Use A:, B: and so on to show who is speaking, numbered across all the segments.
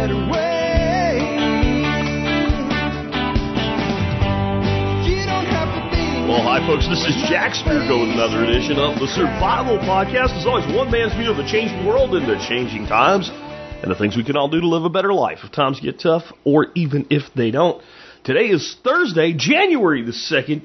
A: better way. You don't have to think.
B: Well, hi, folks. This is Jack Spirko with another edition of the Survival Podcast. As always, one man's view of the changing world and the changing times and the things we can all do to live a better life if times get tough or even if they don't. Today is Thursday, January the 2nd,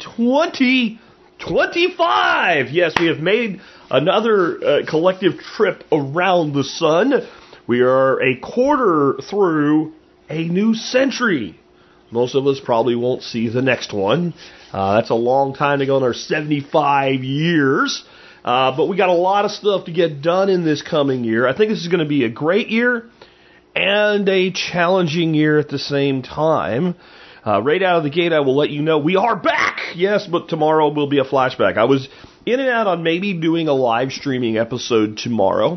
B: 2025. Yes, we have made another collective trip around the sun. We are a quarter through a new century. Most of us probably won't see the next one. That's a long time to go in our 75 years. But we got a lot of stuff to get done in this coming year. I think this is going to be a great year and a challenging year at the same time. Right out of the gate, I will let you know we are back. Yes, but tomorrow will be a flashback. I was in and out on maybe doing a live streaming episode tomorrow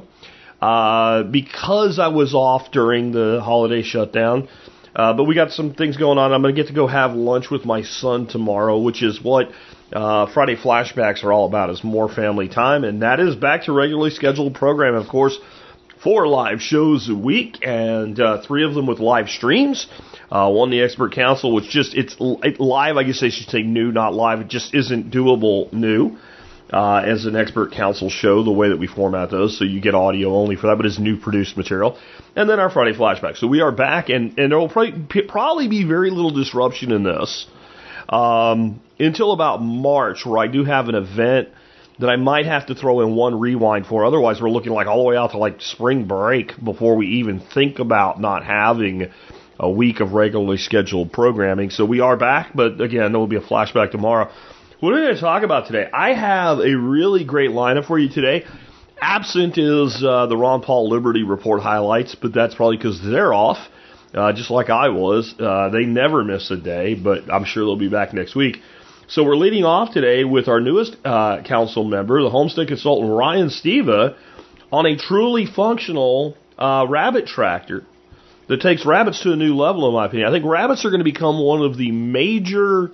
B: because I was off during the holiday shutdown. But we got some things going on. I'm going to get to go have lunch with my son tomorrow, which is what Friday flashbacks are all about, is more family time. And that is back to regularly scheduled program, of course, 4 live shows a week and 3 of them with live streams. One, the Expert Council, which it's live, I guess I should say new, not live. It just isn't doable new as an Expert Council show, the way that we format those. So you get audio only for that, but it's new produced material. And then our Friday flashback. So we are back, and there will probably be very little disruption in this until about March, where I do have an event that I might have to throw in one rewind for. Otherwise, we're looking like all the way out to like spring break before we even think about not having a week of regularly scheduled programming. So we are back, but again, there will be a flashback tomorrow. What are we going to talk about today? I have a really great lineup for you today. Absent is the Ron Paul Liberty Report highlights, but that's probably because they're off, just like I was. They never miss a day, but I'm sure they'll be back next week. So we're leading off today with our newest council member, the homestead consultant Ryan Steva, on a truly functional rabbit tractor that takes rabbits to a new level, in my opinion. I think rabbits are going to become one of the major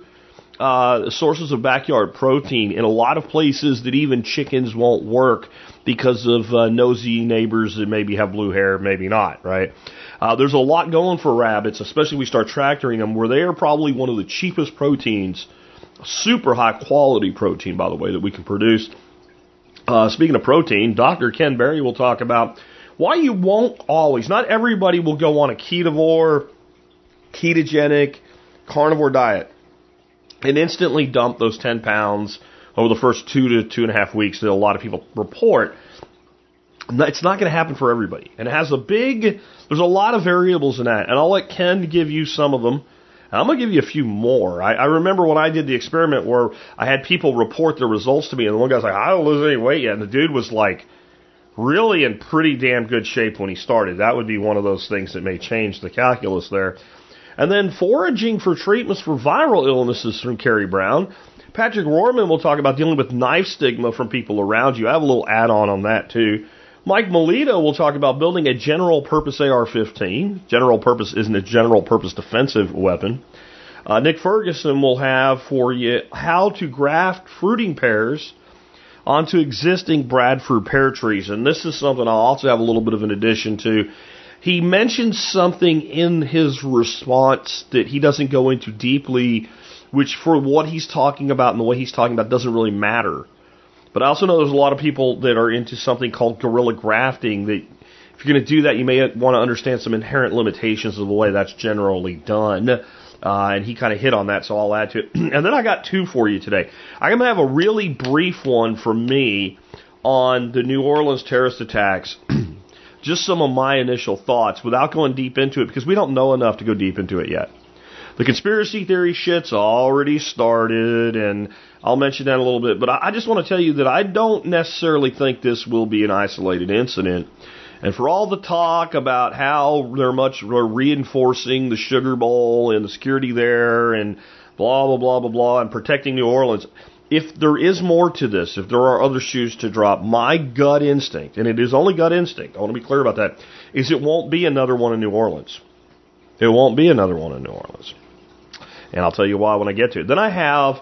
B: sources of backyard protein in a lot of places that even chickens won't work because of nosy neighbors that maybe have blue hair, maybe not, right? There's a lot going for rabbits, especially if we start tractoring them, where they are probably one of the cheapest proteins, super high quality protein, by the way, that we can produce. Speaking of protein, Dr. Ken Berry will talk about why you won't always, not everybody will go on a ketovore, ketogenic, carnivore diet and instantly dump those 10 pounds over the first 2 to 2.5 weeks that a lot of people report. It's not going to happen for everybody. And there's a lot of variables in that. And I'll let Ken give you some of them. I'm going to give you a few more. I remember when I did the experiment where I had people report their results to me, and the one guy's like, I don't lose any weight yet. And the dude was like, really in pretty damn good shape when he started. That would be one of those things that may change the calculus there. And then foraging for treatments for viral illnesses from Carrie Brown. Patrick Rohrman will talk about dealing with knife stigma from people around you. I have a little add-on on that too. Mike Melito will talk about building a general-purpose AR-15. General purpose isn't a general-purpose defensive weapon. Nick Ferguson will have for you how to graft fruiting pears onto existing Bradford pear trees. And this is something I'll also have a little bit of an addition to. He mentions something in his response that he doesn't go into deeply, which for what he's talking about and the way he's talking about doesn't really matter. But I also know there's a lot of people that are into something called guerrilla grafting that if you're going to do that, you may want to understand some inherent limitations of the way that's generally done. And he kind of hit on that, so I'll add to it. And then I got 2 for you today. I'm going to have a really brief one from me on the New Orleans terrorist attacks. Just some of my initial thoughts without going deep into it, because we don't know enough to go deep into it yet. The conspiracy theory shit's already started, and I'll mention that a little bit. But I just want to tell you that I don't necessarily think this will be an isolated incident. And for all the talk about how they're reinforcing the Sugar Bowl and the security there and blah, blah, blah, blah, blah, and protecting New Orleans, if there is more to this, if there are other shoes to drop, my gut instinct, and it is only gut instinct, I want to be clear about that, is it won't be another one in New Orleans. It won't be another one in New Orleans. And I'll tell you why when I get to it. Then I have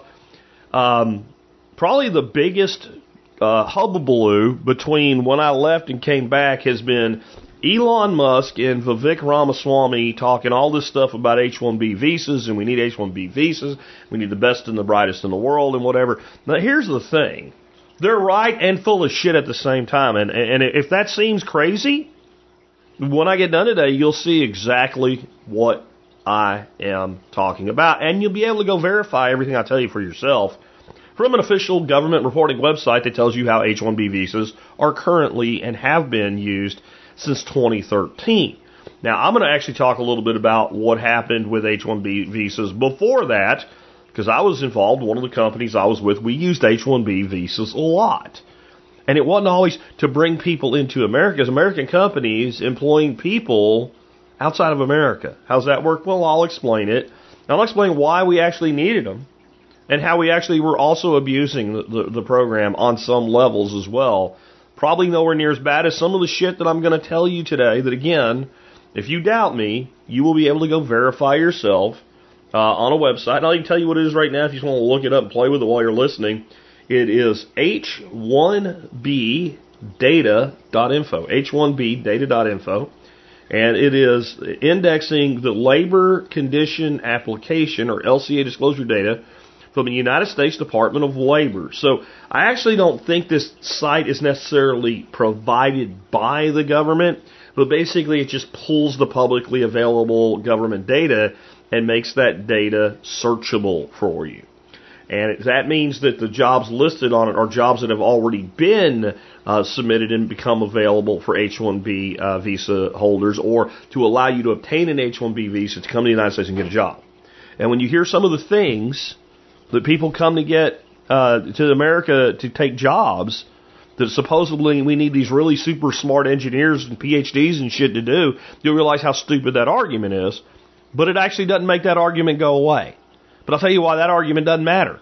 B: probably the biggest hubbubaloo between when I left and came back has been Elon Musk and Vivek Ramaswamy talking all this stuff about H-1B visas, and we need H-1B visas, we need the best and the brightest in the world and whatever. Now, here's the thing. They're right and full of shit at the same time. And if that seems crazy, when I get done today, you'll see exactly what I am talking about. And you'll be able to go verify everything I tell you for yourself from an official government reporting website that tells you how H-1B visas are currently and have been used since 2013. Now, I'm going to actually talk a little bit about what happened with H-1B visas before that, because I was involved. One of the companies I was with, we used H-1B visas a lot. And it wasn't always to bring people into America. As American companies employing people outside of America. How's that work? Well, I'll explain it. And I'll explain why we actually needed them and how we actually were also abusing the program on some levels as well. Probably nowhere near as bad as some of the shit that I'm going to tell you today. That, again, if you doubt me, you will be able to go verify yourself on a website. And I'll even tell you what it is right now if you just want to look it up and play with it while you're listening. It is h1bdata.info. h1bdata.info. And it is indexing the labor condition application, or LCA disclosure data, from the United States Department of Labor. So I actually don't think this site is necessarily provided by the government, but basically it just pulls the publicly available government data and makes that data searchable for you. And that means that the jobs listed on it are jobs that have already been submitted and become available for H-1B visa holders, or to allow you to obtain an H-1B visa to come to the United States and get a job. And when you hear some of the things that people come to get to America to take jobs, that supposedly we need these really super smart engineers and PhDs and shit to do, you'll realize how stupid that argument is. But it actually doesn't make that argument go away. But I'll tell you why that argument doesn't matter.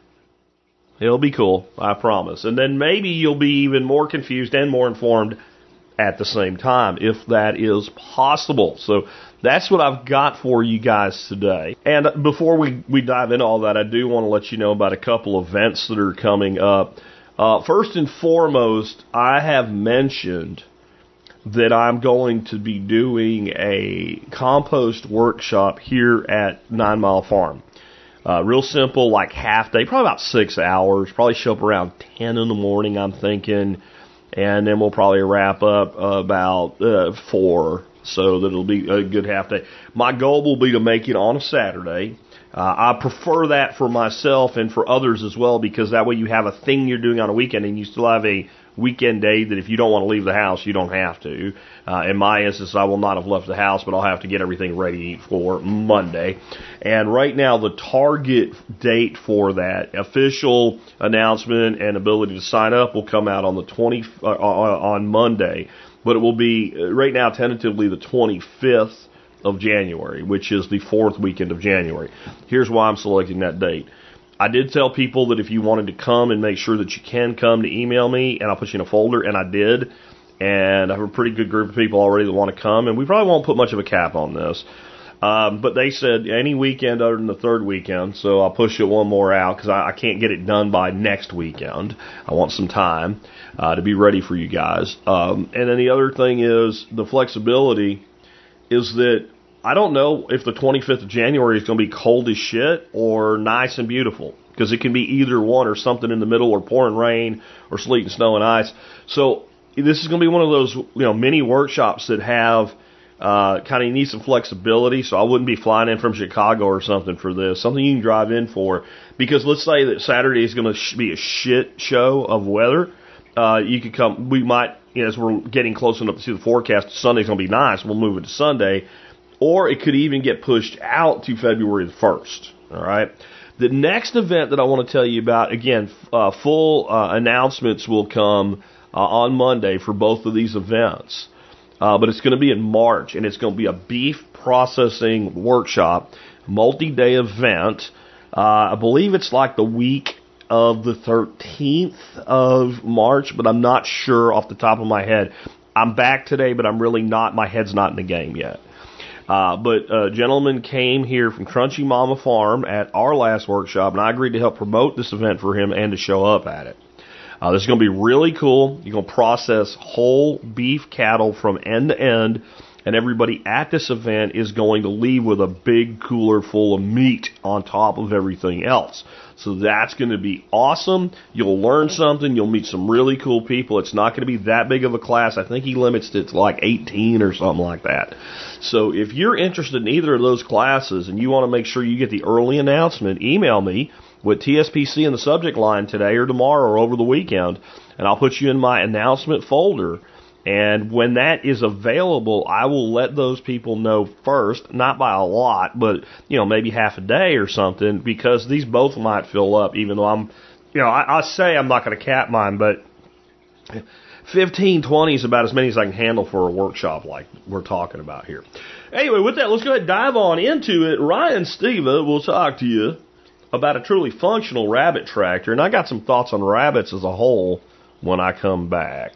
B: It'll be cool, I promise. And then maybe you'll be even more confused and more informed at the same time, if that is possible. So that's what I've got for you guys today. And before we dive into all that, I do want to let you know about a couple events that are coming up. First and foremost, I have mentioned that I'm going to be doing a compost workshop here at 9 Mile Farm. Real simple, like half day, probably about 6 hours. Probably show up around 10 in the morning, I'm thinking. And then we'll probably wrap up about 4, so that it'll be a good half day. My goal will be to make it on a Saturday. I prefer that for myself and for others as well, because that way you have a thing you're doing on a weekend and you still have a weekend day that if you don't want to leave the house, you don't have to. In my instance, I will not have left the house, but I'll have to get everything ready for Monday. And right now, the target date for that official announcement and ability to sign up will come out on the on Monday, but it will be right now tentatively the 25th of January, which is the 4th weekend of January. Here's why I'm selecting that date. I did tell people that if you wanted to come and make sure that you can come, to email me, and I'll put you in a folder, and I did. And I have a pretty good group of people already that want to come, and we probably won't put much of a cap on this. But they said any weekend other than the 3rd weekend, so I'll push it one more out because I can't get it done by next weekend. I want some time to be ready for you guys. And then the other thing is the flexibility is that I don't know if the 25th of January is going to be cold as shit or nice and beautiful, because it can be either one or something in the middle, or pouring rain or sleet and snow and ice. So this is going to be one of those mini workshops that have kind of need some flexibility. So I wouldn't be flying in from Chicago or something for this. Something you can drive in for, because let's say that Saturday is going to be a shit show of weather. You could come. We might, as we're getting close enough to see the forecast, Sunday's going to be nice. We'll move it to Sunday. Or it could even get pushed out to February the 1st. All right. The next event that I want to tell you about, again, full announcements will come on Monday for both of these events. But it's going to be in March, and it's going to be a beef processing workshop, multi-day event. I believe it's like the week of the 13th of March, but I'm not sure off the top of my head. I'm back today, but I'm really not. My head's not in the game yet. But a gentleman came here from Crunchy Mama Farm at our last workshop, and I agreed to help promote this event for him and to show up at it. This is going to be really cool. You're going to process whole beef cattle from end to end, and everybody at this event is going to leave with a big cooler full of meat on top of everything else. So that's going to be awesome. You'll learn something. You'll meet some really cool people. It's not going to be that big of a class. I think he limits it to like 18 or something like that. So if you're interested in either of those classes and you want to make sure you get the early announcement, email me with TSPC in the subject line today or tomorrow or over the weekend, and I'll put you in my announcement folder. And when that is available, I will let those people know first, not by a lot, but, maybe half a day or something, because these both might fill up, even though I say I'm not going to cap mine, but 15, 20 is about as many as I can handle for a workshop like we're talking about here. Anyway, with that, let's go ahead and dive on into it. Ryan Steva will talk to you about a truly functional rabbit tractor, and I got some thoughts on rabbits as a whole when I come back.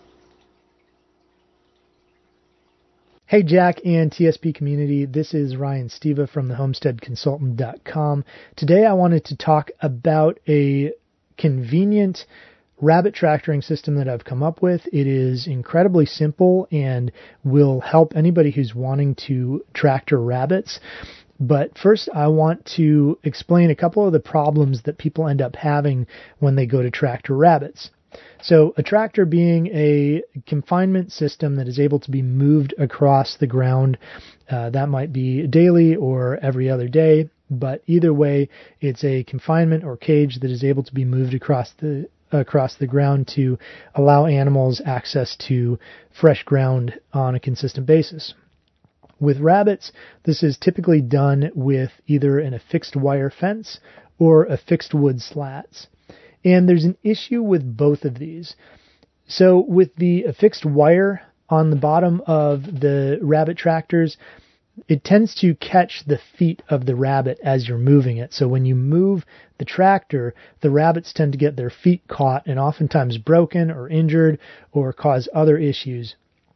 C: Hey, Jack and TSP community, this is Ryan Steva from thehomesteadconsultant.com. Today I wanted to talk about a convenient rabbit tractoring system that I've come up with. It is incredibly simple and will help anybody who's wanting to tractor rabbits. But first, I want to explain a couple of the problems that people end up having when they go to tractor rabbits. So a tractor being a confinement system that is able to be moved across the ground. That might be daily or every other day, but either way, it's a confinement or cage that is able to be moved across the ground to allow animals access to fresh ground on a consistent basis. With rabbits, this is typically done with either an affixed wire fence or affixed wood slats. And there's an issue with both of these. So with the affixed wire on the bottom of the rabbit tractors, it tends to catch the feet of the rabbit as you're moving it. So when you move the tractor, the rabbits tend to get their feet caught and oftentimes broken or injured or cause other issues.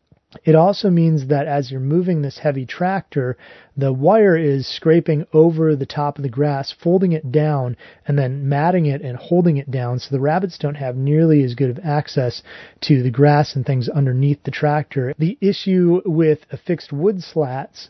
C: It also means that as you're moving this heavy tractor, the wire is scraping over the top of the grass, folding it down, and then matting it and holding it down so the rabbits don't have nearly as good of access to the grass and things underneath the tractor. The issue with affixed wood slats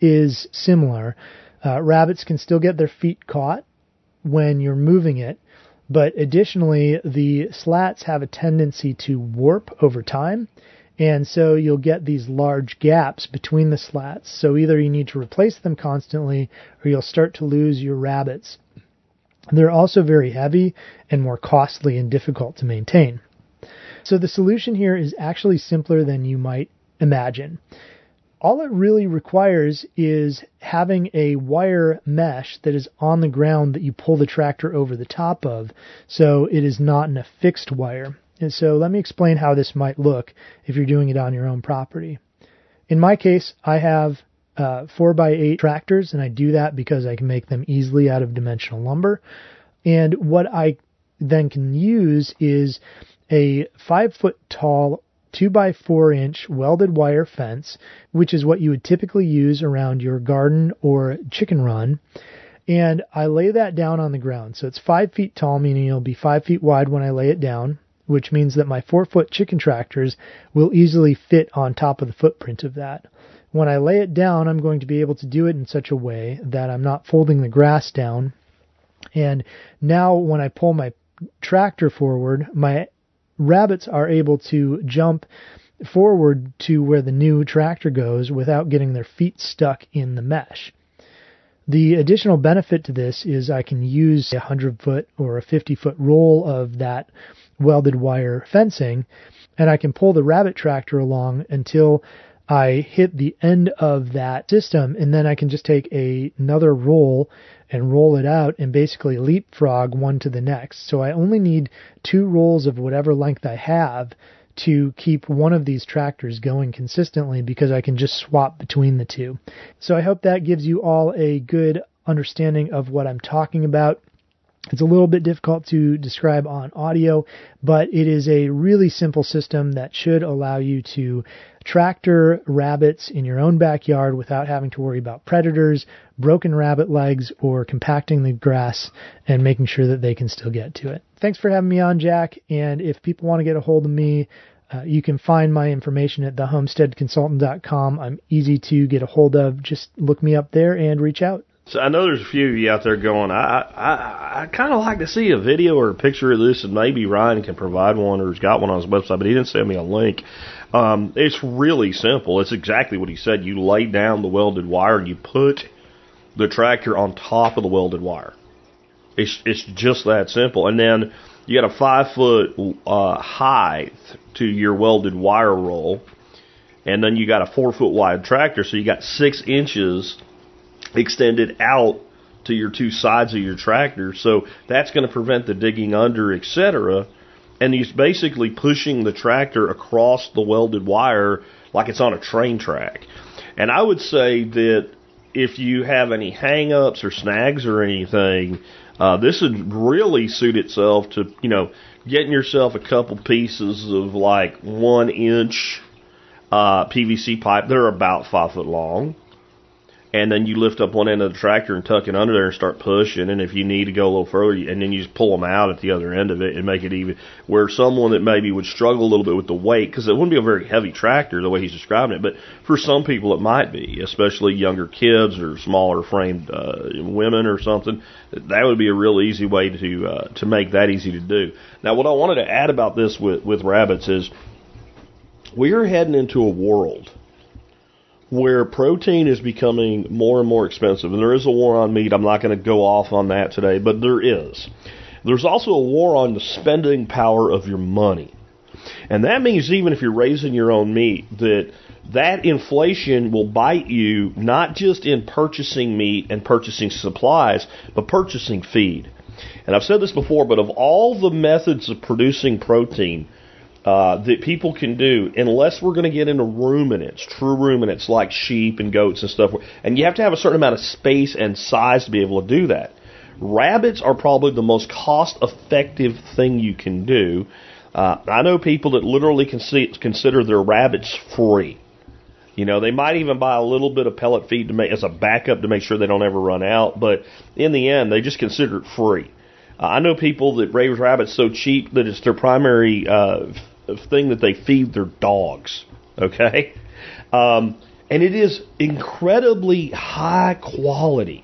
C: is similar. Rabbits can still get their feet caught when you're moving it, but additionally, the slats have a tendency to warp over time. And so you'll get these large gaps between the slats. So either you need to replace them constantly or you'll start to lose your rabbits. They're also very heavy and more costly and difficult to maintain. So the solution here is actually simpler than you might imagine. All it really requires is having a wire mesh that is on the ground that you pull the tractor over the top of, so it is not an affixed wire. And so let me explain how this might look if you're doing it on your own property. In my case, I have 4x8 tractors, and I do that because I can make them easily out of dimensional lumber. And what I then can use is a 5-foot tall 2x4-inch welded wire fence, which is what you would typically use around your garden or chicken run. And I lay that down on the ground. So it's 5 feet tall, meaning it'll be 5 feet wide when I lay it down, which means that my 4-foot chicken tractors will easily fit on top of the footprint of that. When I lay it down, I'm going to be able to do it in such a way that I'm not folding the grass down. And now when I pull my tractor forward, my rabbits are able to jump forward to where the new tractor goes without getting their feet stuck in the mesh. The additional benefit to this is I can use a 100-foot or a 50-foot roll of that welded wire fencing, and I can pull the rabbit tractor along until I hit the end of that system, and then I can just take another roll and roll it out and basically leapfrog one to the next. So I only need 2 rolls of whatever length I have to keep one of these tractors going consistently, because I can just swap between the two. So I hope that gives you all a good understanding of what I'm talking about. It's a little bit difficult to describe on audio, but it is a really simple system that should allow you to tractor rabbits in your own backyard without having to worry about predators, broken rabbit legs or compacting the grass and making sure that they can still get to it. Thanks for having me on, Jack. And if people want to get a hold of me, you can find my information at thehomesteadconsultant.com. I'm easy to get a hold of. Just look me up there and reach out.
B: So I know there's a few of you out there going, I kind of like to see a video or a picture of this, and maybe Ryan can provide one or has got one on his website, but he didn't send me a link. It's really simple. It's exactly what he said. You lay down the welded wire and you put the tractor on top of the welded wire. It's just that simple. And then you got a 5-foot height to your welded wire roll, and then you got a 4-foot wide tractor, so you got 6 inches extended out to your two sides of your tractor. So that's going to prevent the digging under, etc. And he's basically pushing the tractor across the welded wire like it's on a train track. And I would say that if you have any hang-ups or snags or anything, this would really suit itself to, getting yourself a couple pieces of like 1-inch PVC pipe. They're about 5 foot long. And then you lift up one end of the tractor and tuck it under there and start pushing. And if you need to go a little further, and then you just pull them out at the other end of it and make it even. Where someone that maybe would struggle a little bit with the weight, because it wouldn't be a very heavy tractor the way he's describing it, but for some people it might be, especially younger kids or smaller framed women or something. That would be a real easy way to make that easy to do. Now, what I wanted to add about this with rabbits is we're heading into a world where protein is becoming more and more expensive. And there is a war on meat. I'm not going to go off on that today, but there is. There's also a war on the spending power of your money. And that means even if you're raising your own meat, that inflation will bite you not just in purchasing meat and purchasing supplies, but purchasing feed. And I've said this before, but of all the methods of producing protein that people can do, unless we're going to get into ruminants, true ruminants like sheep and goats and stuff, and you have to have a certain amount of space and size to be able to do that. Rabbits are probably the most cost-effective thing you can do. I know people that literally consider their rabbits free. They might even buy a little bit of pellet feed as a backup to make sure they don't ever run out, but in the end, they just consider it free. I know people that raise rabbits so cheap that it's their primary thing that they feed their dogs, okay? And it is incredibly high quality.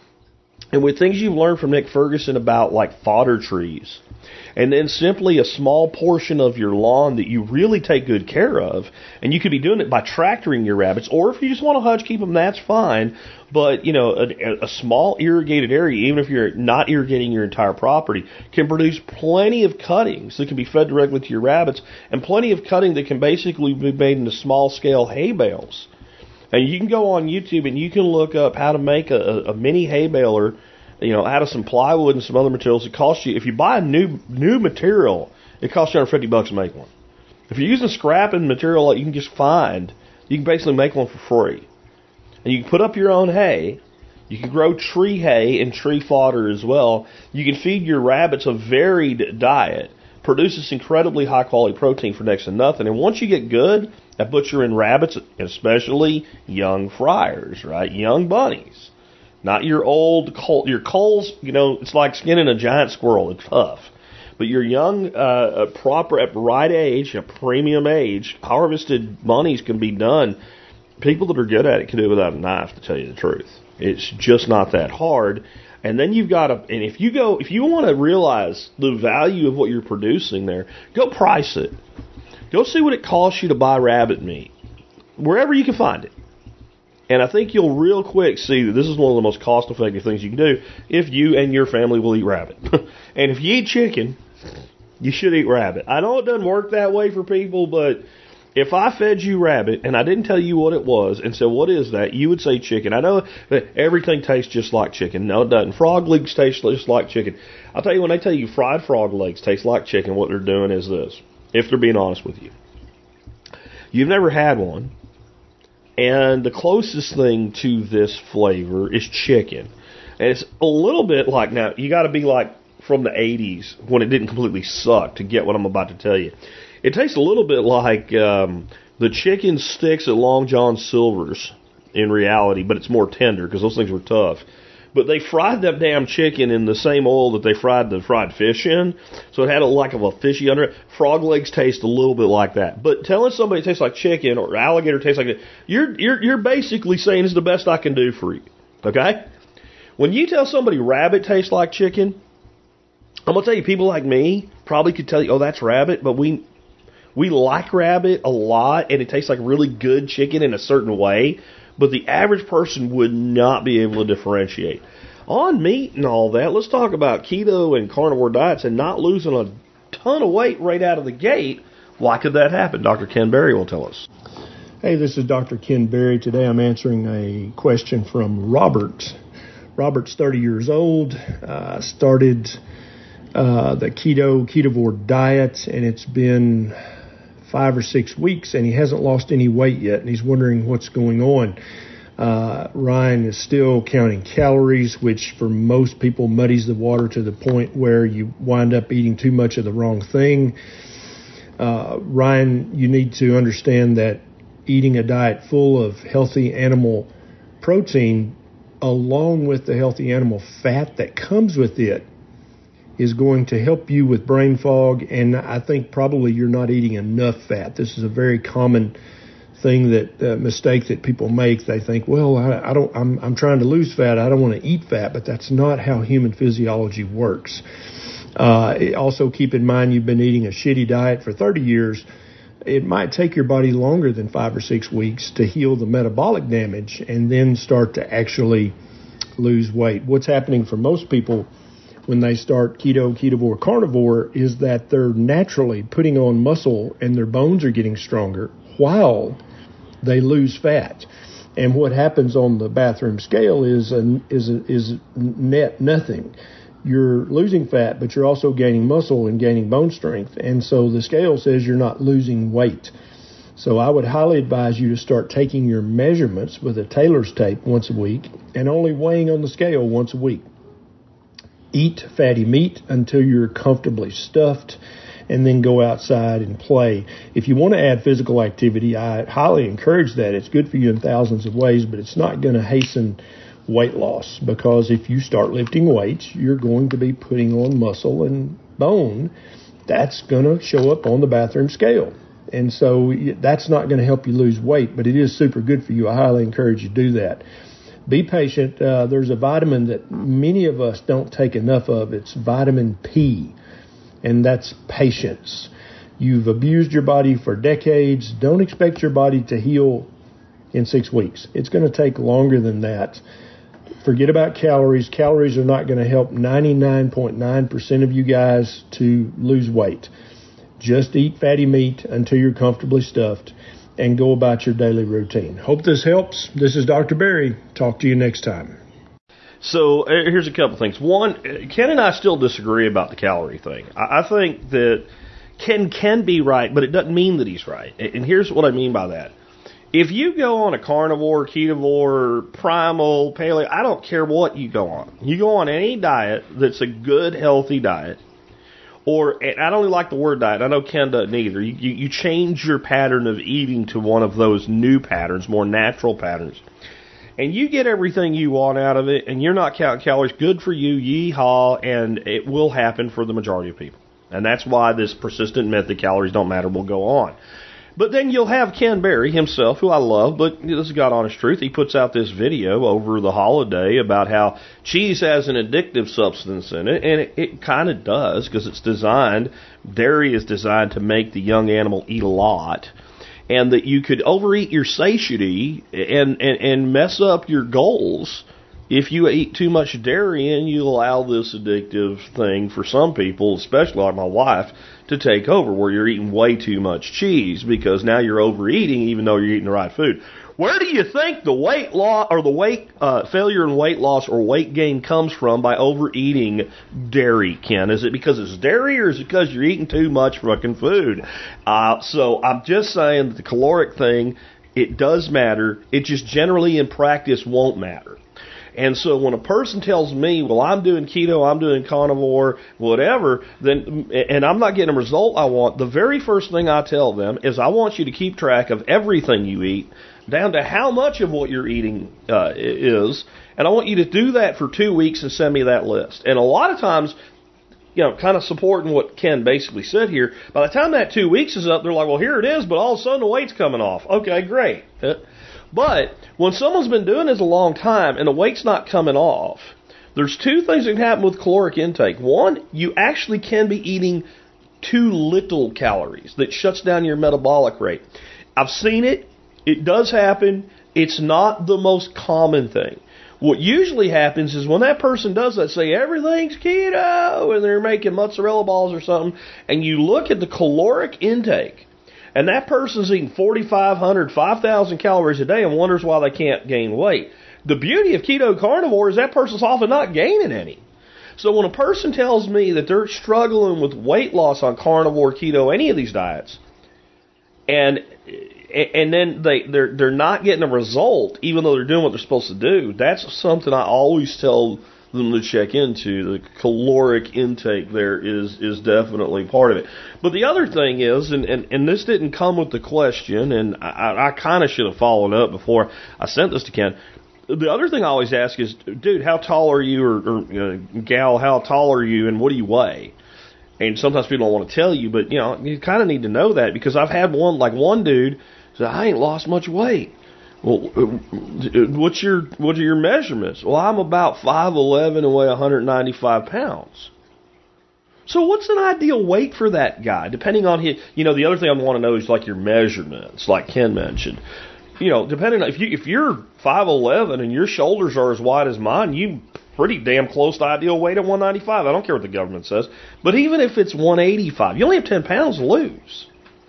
B: And with things you've learned from Nick Ferguson about like fodder trees, and then simply a small portion of your lawn that you really take good care of, and you could be doing it by tractoring your rabbits, or if you just want to hutch keep them, that's fine. But, a small irrigated area, even if you're not irrigating your entire property, can produce plenty of cuttings that can be fed directly to your rabbits, and plenty of cutting that can basically be made into small-scale hay bales. And you can go on YouTube and you can look up how to make a mini hay baler, out of some plywood and some other materials. It costs you, if you buy a new material, it costs you $150 to make one. If you're using scrap and material that you can just find, you can basically make one for free. And you can put up your own hay. You can grow tree hay and tree fodder as well. You can feed your rabbits a varied diet. Produces incredibly high quality protein for next to nothing. And once you get good at butchering rabbits, especially young fryers, right? Young bunnies. Not your old your culls, it's like skinning a giant squirrel. It's tough. But your young, proper, at the right age, a premium age, harvested bunnies can be done. People that are good at it can do it without a knife, to tell you the truth. It's just not that hard. And then you've got to, and if you want to realize the value of what you're producing there, go price it. Go see what it costs you to buy rabbit meat, wherever you can find it. And I think you'll real quick see that this is one of the most cost-effective things you can do if you and your family will eat rabbit. And if you eat chicken, you should eat rabbit. I know it doesn't work that way for people, but if I fed you rabbit and I didn't tell you what it was and said, what is that? You would say chicken. I know that everything tastes just like chicken. No, it doesn't. Frog legs taste just like chicken. I'll tell you, when they tell you fried frog legs taste like chicken, what they're doing is this, if they're being honest with you. You've never had one. And the closest thing to this flavor is chicken. And it's a little bit like, now, you got to be like from the 80s when it didn't completely suck to get what I'm about to tell you. It tastes a little bit like the chicken sticks at Long John Silver's. in reality, but it's more tender because those things were tough. But they fried that damn chicken in the same oil that they fried the fried fish in, so it had a like of a fishy under it. Frog legs taste a little bit like that. But telling somebody it tastes like chicken or alligator tastes like it, you're basically saying it's the best I can do for you. Okay? When you tell somebody rabbit tastes like chicken, I'm gonna tell you, people like me probably could tell you, oh, that's rabbit, but we like rabbit a lot, and it tastes like really good chicken in a certain way. But the average person would not be able to differentiate. On meat and all that, let's talk about keto and carnivore diets and not losing a ton of weight right out of the gate. Why could that happen? Dr. Ken Berry will tell us.
D: Hey, this is Dr. Ken Berry. Today I'm answering a question from Robert. Robert's 30 years old, started the ketovore diet, and it's been 5 or 6 weeks, and he hasn't lost any weight yet, and he's wondering what's going on. Ryan is still counting calories, which for most people muddies the water to the point where you wind up eating too much of the wrong thing. Ryan, you need to understand that eating a diet full of healthy animal protein, along with the healthy animal fat that comes with it, is going to help you with brain fog, and I think probably you're not eating enough fat. This is a very common thing mistake that people make. They think, well, I'm trying to lose fat. I don't want to eat fat, but that's not how human physiology works. Also keep in mind you've been eating a shitty diet for 30 years. It might take your body longer than 5 or 6 weeks to heal the metabolic damage and then start to actually lose weight. What's happening for most people when they start ketovore, carnivore, is that they're naturally putting on muscle and their bones are getting stronger while they lose fat. And what happens on the bathroom scale is net nothing. You're losing fat, but you're also gaining muscle and gaining bone strength. And so the scale says you're not losing weight. So I would highly advise you to start taking your measurements with a tailor's tape once a week and only weighing on the scale once a week. Eat fatty meat until you're comfortably stuffed, and then go outside and play. If you want to add physical activity, I highly encourage that. It's good for you in thousands of ways, but it's not going to hasten weight loss, because if you start lifting weights, you're going to be putting on muscle and bone. That's going to show up on the bathroom scale. And so that's not going to help you lose weight, but it is super good for you. I highly encourage you to do that. Be patient. There's a vitamin that many of us don't take enough of. It's vitamin P, and that's patience. You've abused your body for decades. Don't expect your body to heal in 6 weeks. It's going to take longer than that. Forget about calories. Calories are not going to help 99.9% of you guys to lose weight. Just eat fatty meat until you're comfortably stuffed and go about your daily routine. Hope this helps. This is Dr. Berry. Talk to you next time.
B: So here's a couple things. One, Ken and I still disagree about the calorie thing. I think that Ken can be right, but it doesn't mean that he's right. And here's what I mean by that. If you go on a carnivore, ketovore, primal, paleo, I don't care what you go on. You go on any diet that's a good, healthy diet. And I don't really like the word diet. I know Ken doesn't either. You change your pattern of eating to one of those new patterns, more natural patterns. And you get everything you want out of it, and you're not counting calories. Good for you, yeehaw, and it will happen for the majority of people. And that's why this persistent myth that calories don't matter will go on. But then you'll have Ken Berry himself, who I love, but this is God honest truth. He puts out this video over the holiday about how cheese has an addictive substance in it, and it kind of does, because it's designed, dairy is designed to make the young animal eat a lot, and that you could overeat your satiety and mess up your goals if you eat too much dairy and you allow this addictive thing for some people, especially like my wife, to take over, where you're eating way too much cheese because now you're overeating even though you're eating the right food. Where do you think the weight loss or the weight failure in weight loss or weight gain comes from by overeating dairy, Ken? Is it because it's dairy, or is it because you're eating too much fucking food? So I'm just saying that the caloric thing, it does matter. It just generally in practice won't matter. And so when a person tells me, well, I'm doing keto, I'm doing carnivore, whatever, then, and I'm not getting a result I want, the very first thing I tell them is I want you to keep track of everything you eat, down to how much of what you're eating is, and I want you to do that for 2 weeks and send me that list. And a lot of times, kind of supporting what Ken basically said here, by the time that 2 weeks is up, they're like, well, here it is, but all of a sudden the weight's coming off. Okay, great. But when someone's been doing this a long time and the weight's not coming off, there's two things that can happen with caloric intake. One, you actually can be eating too little calories that shuts down your metabolic rate. I've seen it. It does happen. It's not the most common thing. What usually happens is when that person does that, say everything's keto, and they're making mozzarella balls or something, and you look at the caloric intake, and that person's eating 4,500, 5,000 calories a day and wonders why they can't gain weight. The beauty of keto carnivore is that person's often not gaining any. So when a person tells me that they're struggling with weight loss on carnivore, keto, any of these diets, and then they're not getting a result, even though they're doing what they're supposed to do, that's something I always tell them to check into. The caloric intake there is definitely part of it. But the other thing is, and this didn't come with the question, and I kind of should have followed up before I sent this to Ken. The other thing I always ask is, dude, how tall are you, or gal, how tall are you, and what do you weigh? And sometimes people don't want to tell you, but you kind of need to know that, because I've had one dude say, I ain't lost much weight. Well, what are your measurements? Well, I'm about 5'11" and weigh 195 pounds. So what's an ideal weight for that guy? Depending on his, the other thing I want to know is like your measurements, like Ken mentioned. Depending on if you're 5'11" and your shoulders are as wide as mine, you pretty damn close to ideal weight at 195. I don't care what the government says. But even if it's 185, you only have 10 pounds to lose.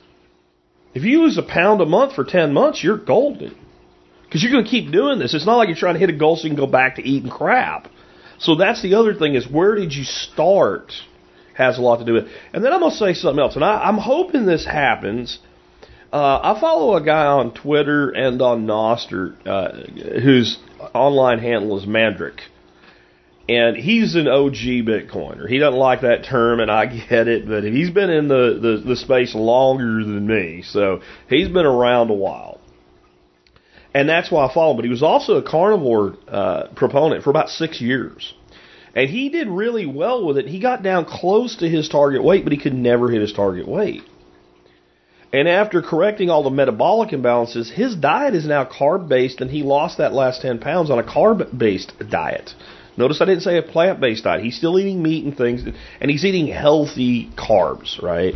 B: If you lose a pound a month for 10 months, you're golden. Because you're going to keep doing this. It's not like you're trying to hit a goal so you can go back to eating crap. So that's the other thing, is where did you start has a lot to do with it. And then I'm going to say something else. And I'm hoping this happens. I follow a guy on Twitter and on Nostr whose online handle is Mandrick. And he's an OG Bitcoiner. He doesn't like that term, and I get it, but he's been in the space longer than me. So he's been around a while. And that's why I follow him. But he was also a carnivore proponent for about 6 years. And he did really well with it. He got down close to his target weight, but he could never hit his target weight. And after correcting all the metabolic imbalances, his diet is now carb-based, and he lost that last 10 pounds on a carb-based diet. Notice I didn't say a plant-based diet. He's still eating meat and things, and he's eating healthy carbs, right?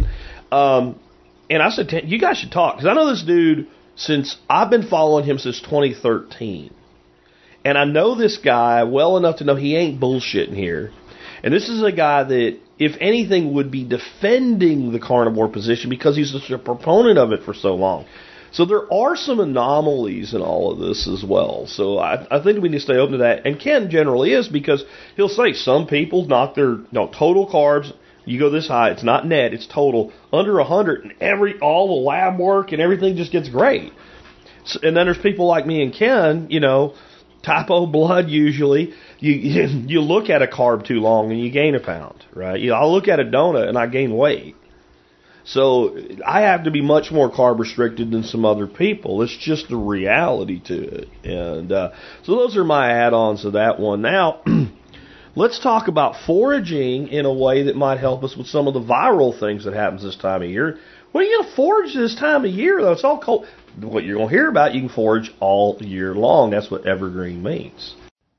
B: And I said, you guys should talk, because I know this dude since I've been following him since 2013. And I know this guy well enough to know he ain't bullshitting here. And this is a guy that, if anything, would be defending the carnivore position because he's such a proponent of it for so long. So there are some anomalies in all of this as well. So I think we need to stay open to that. And Ken generally is, because he'll say some people knock their total carbs. You go this high, it's not net, it's total, under 100, and all the lab work and everything just gets great. So, and then there's people like me and Ken, type O blood usually. You look at a carb too long and you gain a pound, right? I'll look at a donut and I gain weight. So I have to be much more carb restricted than some other people. It's just the reality to it. And so those are my add-ons to that one. Now, let's talk about foraging in a way that might help us with some of the viral things that happens this time of year. What are you going to forage this time of year, though? It's all cold. What you're going to hear about, you can forage all year long. That's what evergreen means.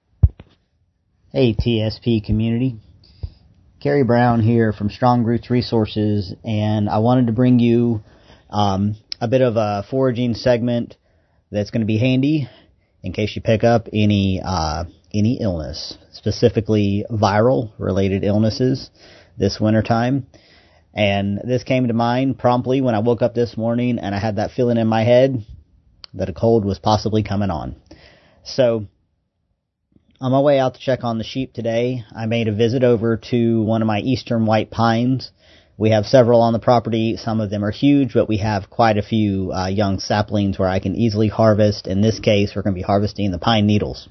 E: Hey, TSP community. Kerry Brown here from Strong Roots Resources, and I wanted to bring you a bit of a foraging segment that's going to be handy in case you pick up any illness, specifically viral-related illnesses this wintertime. And this came to mind promptly when I woke up this morning and I had that feeling in my head that a cold was possibly coming on. So, on my way out to check on the sheep today, I made a visit over to one of my eastern white pines. We have several on the property. Some of them are huge, but we have quite a few young saplings where I can easily harvest. In this case, we're going to be harvesting the pine needles.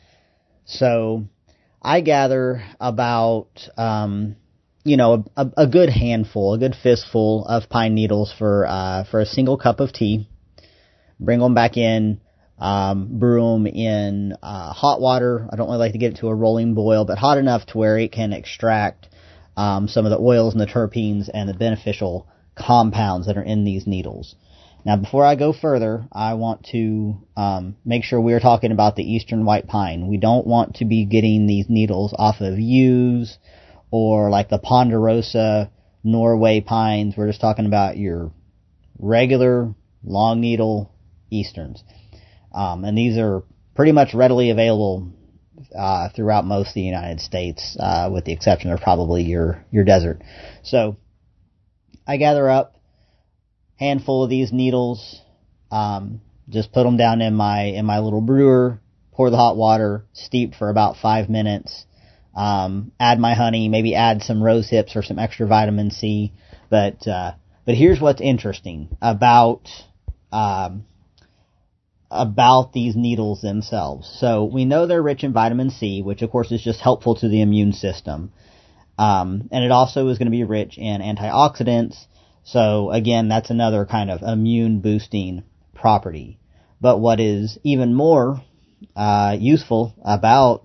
E: So, I gather about a good handful, a good fistful of pine needles for a single cup of tea. bring them back in, brew them in hot water. I don't really like to get it to a rolling boil, but hot enough to where it can extract some of the oils and the terpenes and the beneficial compounds that are in these needles. Now, before I go further, I want to make sure we're talking about the eastern white pine. We don't want to be getting these needles off of yews or like the ponderosa Norway pines. We're just talking about your regular long needle easterns. And these are pretty much readily available throughout most of the United States, with the exception of probably your desert. So I gather up a handful of these needles, just put them down in my little brewer, pour the hot water, steep for about 5 minutes, add my honey, maybe add some rose hips or some extra vitamin C. But here's what's interesting about these needles themselves. So we know they're rich in vitamin C, which of course is just helpful to the immune system. And it also is going to be rich in antioxidants. So again, that's another kind of immune boosting property. But what is even more useful about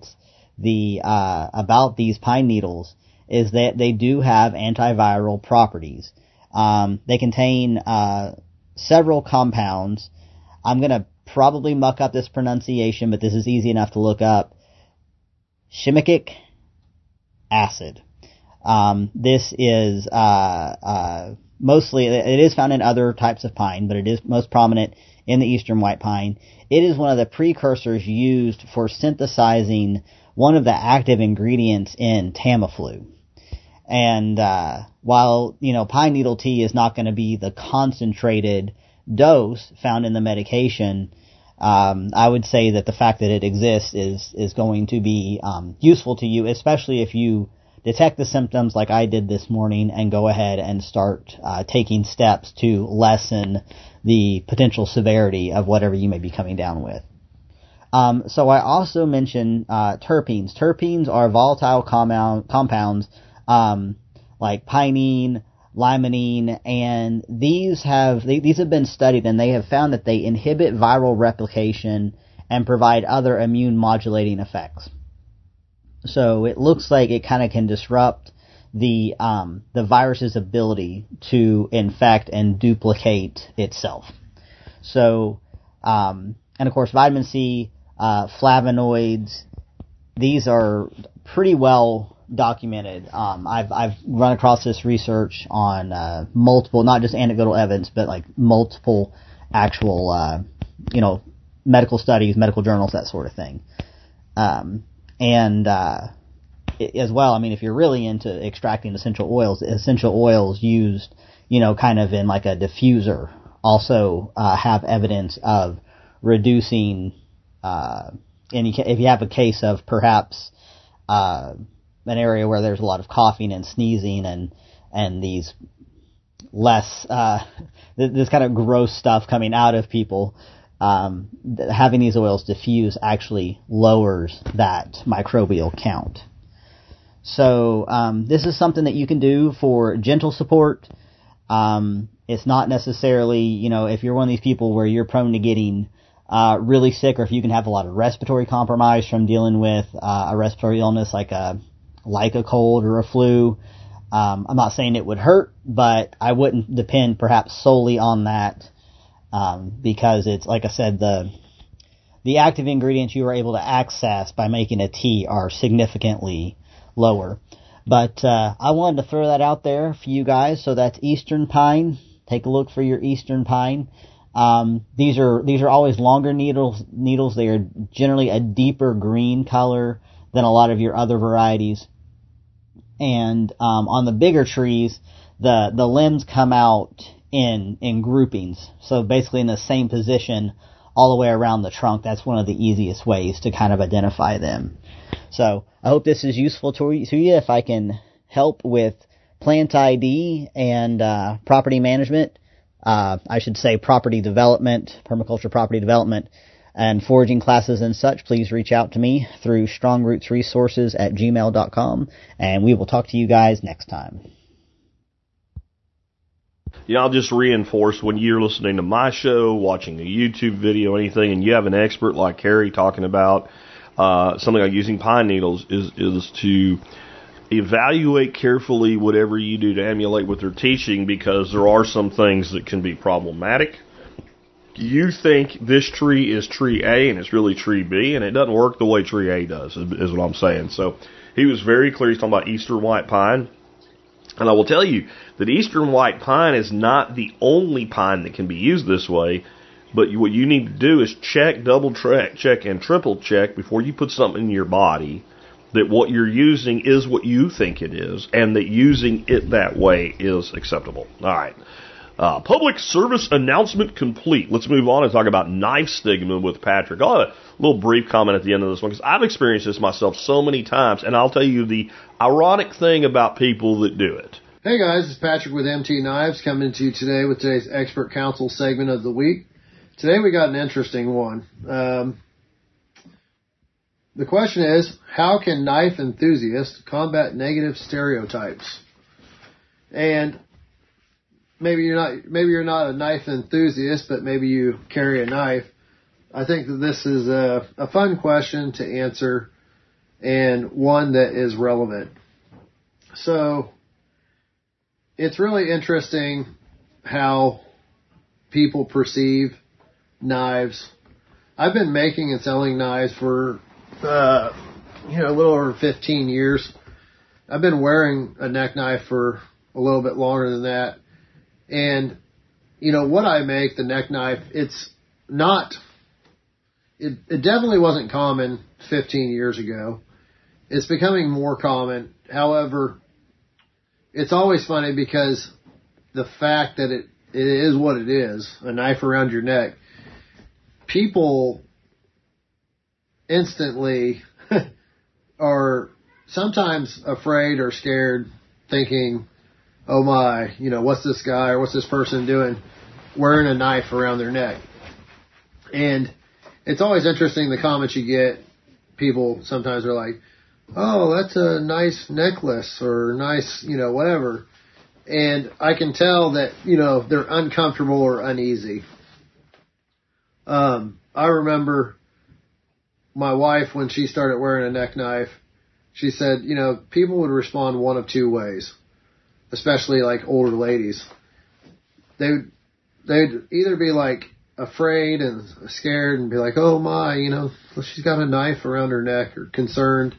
E: these pine needles is that they do have antiviral properties. They contain several compounds. I'm going to probably muck up this pronunciation, but this is easy enough to look up. Shimikic acid. This is mostly, it is found in other types of pine, but it is most prominent in the eastern white pine. It is one of the precursors used for synthesizing one of the active ingredients in Tamiflu. And while, pine needle tea is not going to be the concentrated dose found in the medication, I would say that the fact that it exists is going to be useful to you, especially if you detect the symptoms like I did this morning and go ahead and start taking steps to lessen the potential severity of whatever you may be coming down with. So I also mentioned terpenes. Terpenes are volatile compounds like pinene, limonene, and these have been studied, and they have found that they inhibit viral replication and provide other immune modulating effects. So it looks like it kind of can disrupt the virus's ability to infect and duplicate itself. So, and of course, vitamin C, flavonoids, these are pretty well documented. I've run across this research on multiple, not just anecdotal evidence, but like multiple actual, medical studies, medical journals, that sort of thing. As well, I mean, if you're really into extracting essential oils used, kind of in like a diffuser, also have evidence of reducing, if you have a case of perhaps an area where there's a lot of coughing and sneezing and these less this kind of gross stuff coming out of people, having these oils diffuse actually lowers that microbial count. So this is something that you can do for gentle support. It's not necessarily, if you're one of these people where you're prone to getting really sick, or if you can have a lot of respiratory compromise from dealing with a respiratory illness like a cold or a flu. I'm not saying it would hurt, but I wouldn't depend perhaps solely on that, because it's, like I said, the active ingredients you are able to access by making a tea are significantly lower. But I wanted to throw that out there for you guys. So that's eastern pine. Take a look for your eastern pine. These are always longer needles. They are generally a deeper green color than a lot of your other varieties. And on the bigger trees, the limbs come out in groupings. So basically in the same position all the way around the trunk. That's one of the easiest ways to kind of identify them. So I hope this is useful to you. If I can help with plant ID and property management, I should say property development, permaculture property development, and foraging classes and such, please reach out to me through strongrootsresources@gmail.com, and we will talk to you guys next time.
B: I'll just reinforce when you're listening to my show, watching a YouTube video, anything, and you have an expert like Carrie talking about something like using pine needles, is to evaluate carefully whatever you do to emulate what they're teaching, because there are some things that can be problematic. You think this tree is tree A and it's really tree B, and it doesn't work the way tree A does, is what I'm saying. So he was very clear. He's talking about eastern white pine. And I will tell you that eastern white pine is not the only pine that can be used this way, but what you need to do is check, double check, and triple check before you put something in your body that what you're using is what you think it is, and that using it that way is acceptable. All right. Public service announcement complete. Let's move on and talk about knife stigma with Patrick. I'll have a little brief comment at the end of this one, because I've experienced this myself so many times, and I'll tell you the ironic thing about people that do it.
F: Hey guys, it's Patrick with MT Knives coming to you today with today's Expert Counsel segment of the week. Today we got an interesting one. The question is, how can knife enthusiasts combat negative stereotypes? And maybe you're not a knife enthusiast, but maybe you carry a knife. I think that this is a fun question to answer, and one that is relevant. So it's really interesting how people perceive knives. I've been making and selling knives for a little over 15 years. I've been wearing a neck knife for a little bit longer than that. And, what I make, the neck knife, it definitely wasn't common 15 years ago. It's becoming more common. However, it's always funny because the fact that it is what it is, a knife around your neck, people instantly are sometimes afraid or scared, thinking, oh my, what's this guy or what's this person doing wearing a knife around their neck? And it's always interesting, the comments you get. People sometimes are like, oh, that's a nice necklace or nice, whatever. And I can tell that, they're uncomfortable or uneasy. I remember my wife, when she started wearing a neck knife, she said, people would respond one of two ways. Especially like older ladies, they'd either be like afraid and scared and be like, oh my, she's got a knife around her neck, or concerned.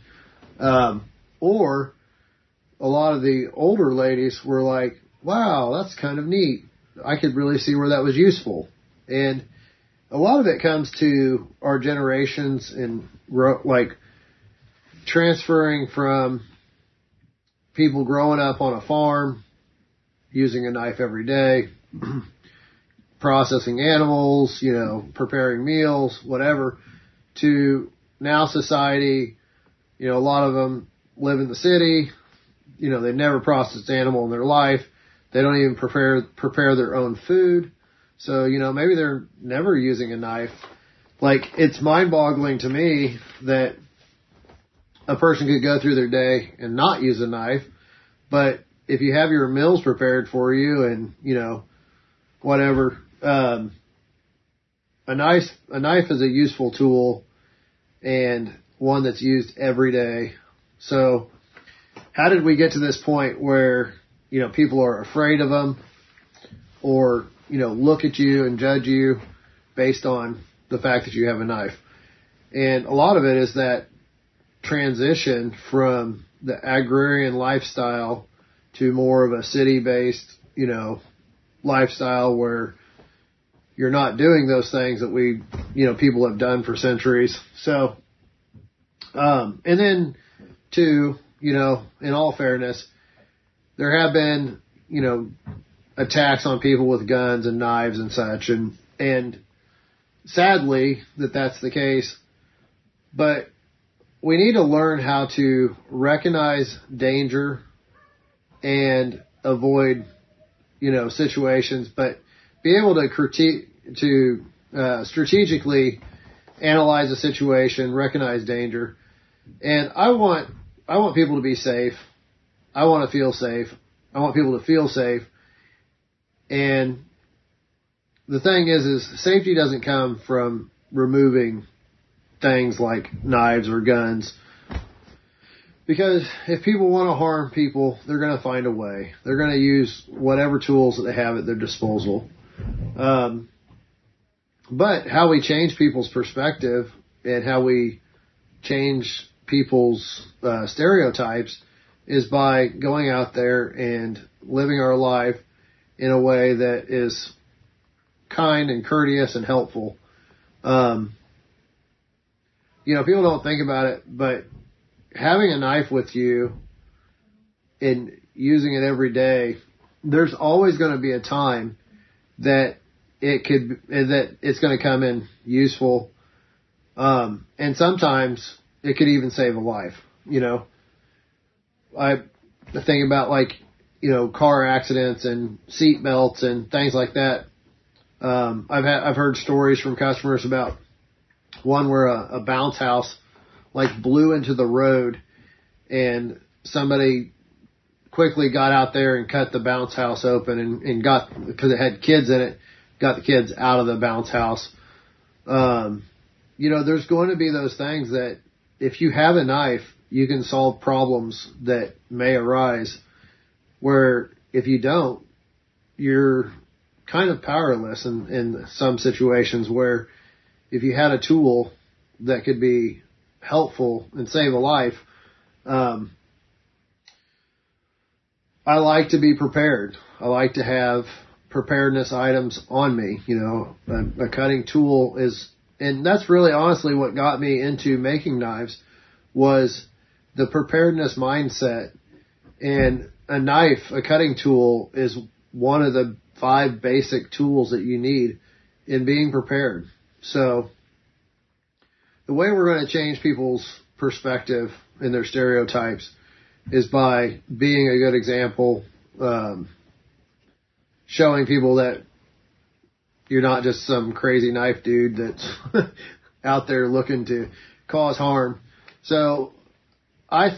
F: Or a lot of the older ladies were like, wow, that's kind of neat. I could really see where that was useful. And a lot of it comes to our generations and like transferring from people growing up on a farm, using a knife every day, processing animals, preparing meals, whatever, to now society, a lot of them live in the city, they've never processed an animal in their life, they don't even prepare their own food, so, maybe they're never using a knife. Like, it's mind-boggling to me that a person could go through their day and not use a knife, but if you have your meals prepared for you and, whatever, a knife is a useful tool and one that's used every day. So how did we get to this point where, people are afraid of them or, look at you and judge you based on the fact that you have a knife? And a lot of it is that transition from the agrarian lifestyle to more of a city-based, lifestyle where you're not doing those things that we, people have done for centuries. So, and then two, in all fairness, there have been, attacks on people with guns and knives and such, and sadly that's the case, but we need to learn how to recognize danger and avoid, situations, but be able to strategically analyze a situation, recognize danger. And I want people to be safe. I want to feel safe. I want people to feel safe. And the thing is safety doesn't come from removing things like knives or guns. Because if people want to harm people, they're going to find a way. They're going to use whatever tools that they have at their disposal. But how we change people's perspective and how we change people's stereotypes is by going out there and living our life in a way that is kind and courteous and helpful. People don't think about it, but having a knife with you and using it every day, there's always going to be a time that it's going to come in useful. And sometimes it could even save a life. I think about car accidents and seat belts and things like that. I've heard stories from customers about one where a bounce house blew into the road, and somebody quickly got out there and cut the bounce house open and got, because it had kids in it, got the kids out of the bounce house. There's going to be those things that if you have a knife, you can solve problems that may arise, where if you don't, you're kind of powerless in some situations, where if you had a tool that could be helpful and save a life, I like to be prepared. I like to have preparedness items on me. A cutting tool is, and that's really honestly what got me into making knives, was the preparedness mindset. And a knife, a cutting tool, is one of the 5 basic tools that you need in being prepared. So the way we're going to change people's perspective and their stereotypes is by being a good example, showing people that you're not just some crazy knife dude that's out there looking to cause harm. So I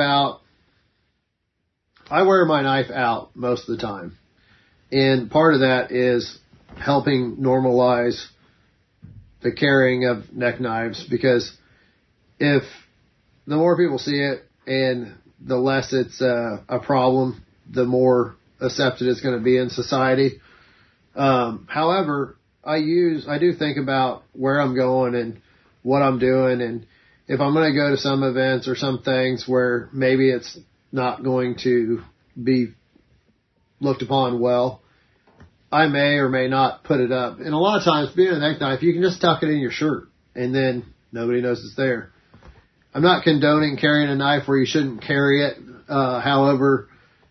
F: wear my knife out most of the time. And part of that is helping normalize the carrying of neck knives, because if the more people see it and the less it's a problem, the more accepted it's going to be in society. However, I do think about where I'm going and what I'm doing, and if I'm going to go to some events or some things where maybe it's not going to be looked upon well, I may or may not put it up. And a lot of times, being a neck knife, you can just tuck it in your shirt and then nobody knows it's there. I'm not condoning carrying a knife where you shouldn't carry it. However,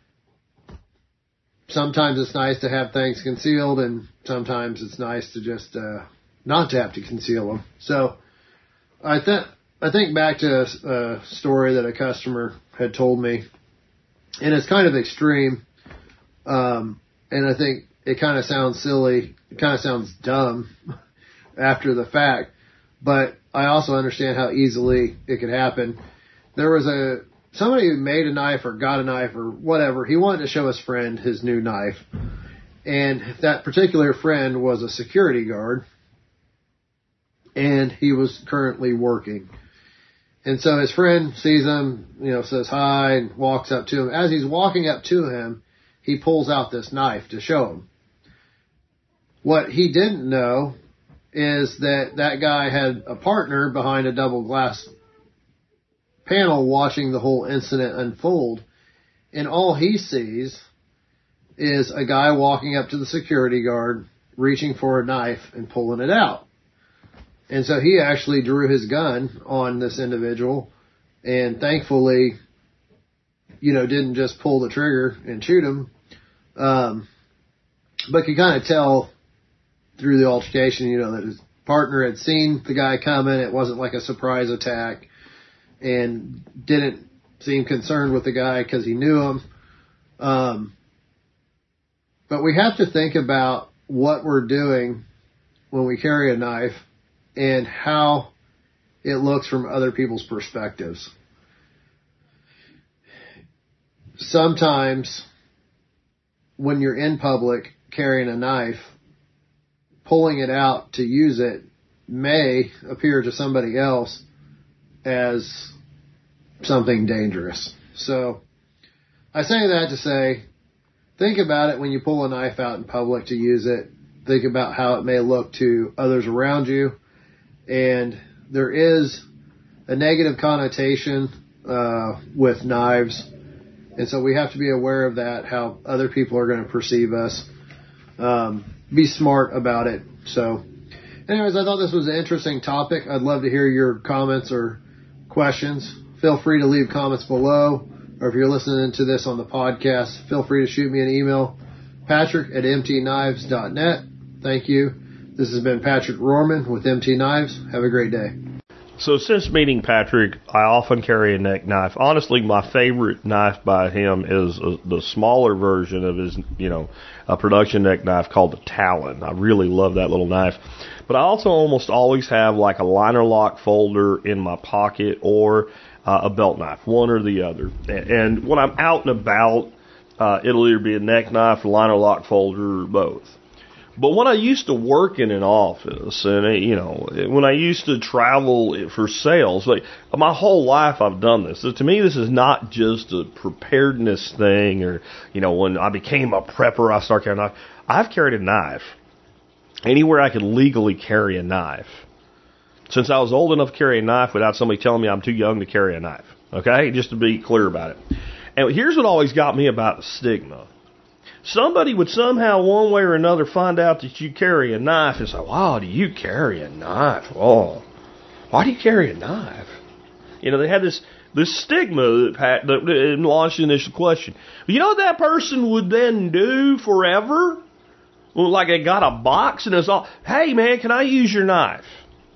F: sometimes it's nice to have things concealed, and sometimes it's nice to just not to have to conceal them. So I think back to a story that a customer had told me, and it's kind of extreme, and I think it kind of sounds silly. It kind of sounds dumb after the fact, but I also understand how easily it could happen. There was somebody who made a knife or got a knife or whatever. He wanted to show his friend his new knife, and that particular friend was a security guard, and he was currently working. And so his friend sees him, says hi and walks up to him. As he's walking up to him, he pulls out this knife to show him. What he didn't know is that guy had a partner behind a double glass panel watching the whole incident unfold. And all he sees is a guy walking up to the security guard, reaching for a knife and pulling it out. And so he actually drew his gun on this individual, and thankfully, didn't just pull the trigger and shoot him. But could kind of tell through the altercation, that his partner had seen the guy coming. It wasn't like a surprise attack, and didn't seem concerned with the guy because he knew him. But we have to think about what we're doing when we carry a knife and how it looks from other people's perspectives. Sometimes when you're in public carrying a knife, pulling it out to use it may appear to somebody else as something dangerous. So I say that to say, think about it when you pull a knife out in public to use it. Think about how it may look to others around you. And there is a negative connotation with knives. And so we have to be aware of that, how other people are going to perceive us. Be smart about it. So anyways, I thought this was an interesting topic. I'd love to hear your comments or questions. Feel free to leave comments below. Or if you're listening to this on the podcast, feel free to shoot me an email, patrick@mtknives.net. Thank you. This has been Patrick Rohrman with MT Knives. Have a great day.
B: So since meeting Patrick, I often carry a neck knife. Honestly, my favorite knife by him is the smaller version of his, a production neck knife called the Talon. I really love that little knife. But I also almost always have like a liner lock folder in my pocket or a belt knife, one or the other. And when I'm out and about, it'll either be a neck knife, a liner lock folder, or both. But when I used to work in an office and, when I used to travel for sales, like my whole life I've done this. So to me, this is not just a preparedness thing or, when I became a prepper, I started carrying a knife. I've carried a knife anywhere I could legally carry a knife since I was old enough to carry a knife without somebody telling me I'm too young to carry a knife. Okay? Just to be clear about it. And here's what always got me about the stigma. Somebody would somehow, one way or another, find out that you carry a knife and say, wow, do you carry a knife? Oh, why do you carry a knife? They had this stigma that launched the initial question. You know what that person would then do forever? Well, like they got a box and it's all, hey, man, can I use your knife?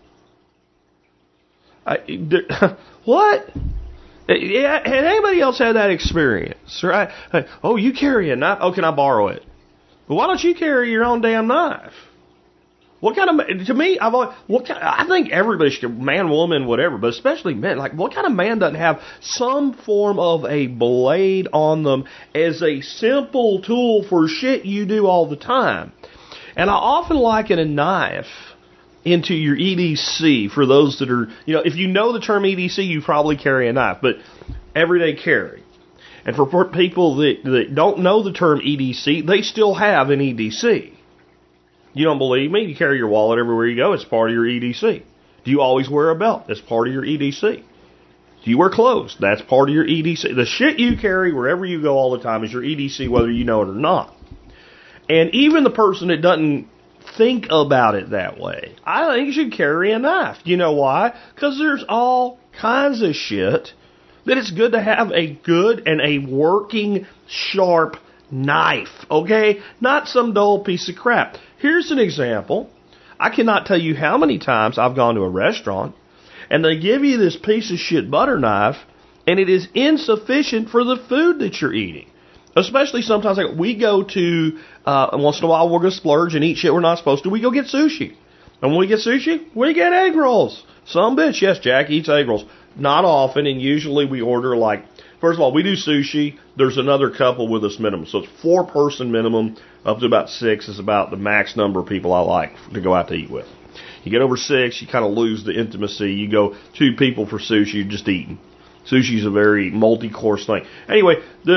B: What? Yeah, had anybody else had that experience? Right? Oh, you carry a knife? Oh, can I borrow it? Well, why don't you carry your own damn knife? What kind of, to me, I think everybody should, man, woman, whatever, but especially men, like what kind of man doesn't have some form of a blade on them as a simple tool for shit you do all the time? And I often liken a knife into your EDC for those that are, if you know the term EDC, you probably carry a knife, but everyday carry. And for people that don't know the term EDC, they still have an EDC. You don't believe me? You carry your wallet everywhere you go. It's part of your EDC. Do you always wear a belt? That's part of your EDC. Do you wear clothes? That's part of your EDC. The shit you carry wherever you go all the time is your EDC, whether you know it or not. And even the person that doesn't think about it that way, I think you should carry a knife. You know why? Because there's all kinds of shit that it's good to have a good and a working, sharp knife, okay? Not some dull piece of crap. Here's an example. I cannot tell you how many times I've gone to a restaurant and they give you this piece of shit butter knife and it is insufficient for the food that you're eating. Especially sometimes, like we go to, once in a while we're going to splurge and eat shit we're not supposed to. We go get sushi. And when we get sushi, we get egg rolls. Some bitch, yes, Jack eats egg rolls. Not often, and usually we order like, first of all, we do sushi. There's another couple with us minimum. So it's 4-person minimum, up to about 6 is about the max number of people I like to go out to eat with. You get over 6, you kind of lose the intimacy. You go 2 people for sushi, you're just eating. Sushi's a very multi-course thing. Anyway,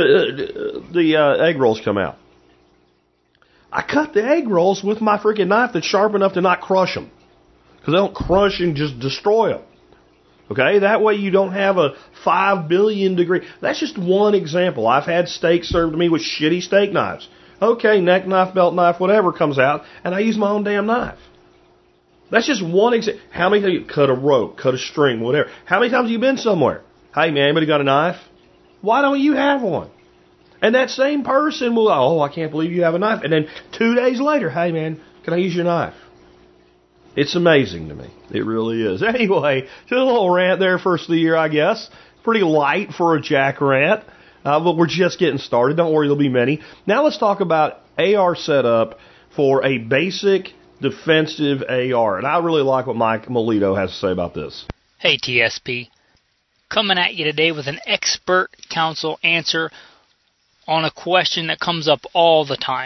B: the egg rolls come out. I cut the egg rolls with my freaking knife that's sharp enough to not crush them. Because they don't crush and just destroy them. Okay? That way you don't have a 5 billion degree. That's just one example. I've had steak served to me with shitty steak knives. Okay, neck knife, belt knife, whatever comes out, and I use my own damn knife. That's just one example. How many times you cut a rope, cut a string, whatever? How many times have you been somewhere? Hey, man, anybody got a knife? Why don't you have one? And that same person will, oh, I can't believe you have a knife. And then 2 days later, hey, man, can I use your knife? It's amazing to me. It really is. Anyway, just a little rant there first of the year, I guess. Pretty light for a Jack rant. But we're just getting started. Don't worry, there'll be many. Now let's talk about AR setup for a basic defensive AR. And I really like what Mike Melito has to say about this.
G: Hey, TSP. Coming at you today with an expert counsel answer on a question that comes up all the time.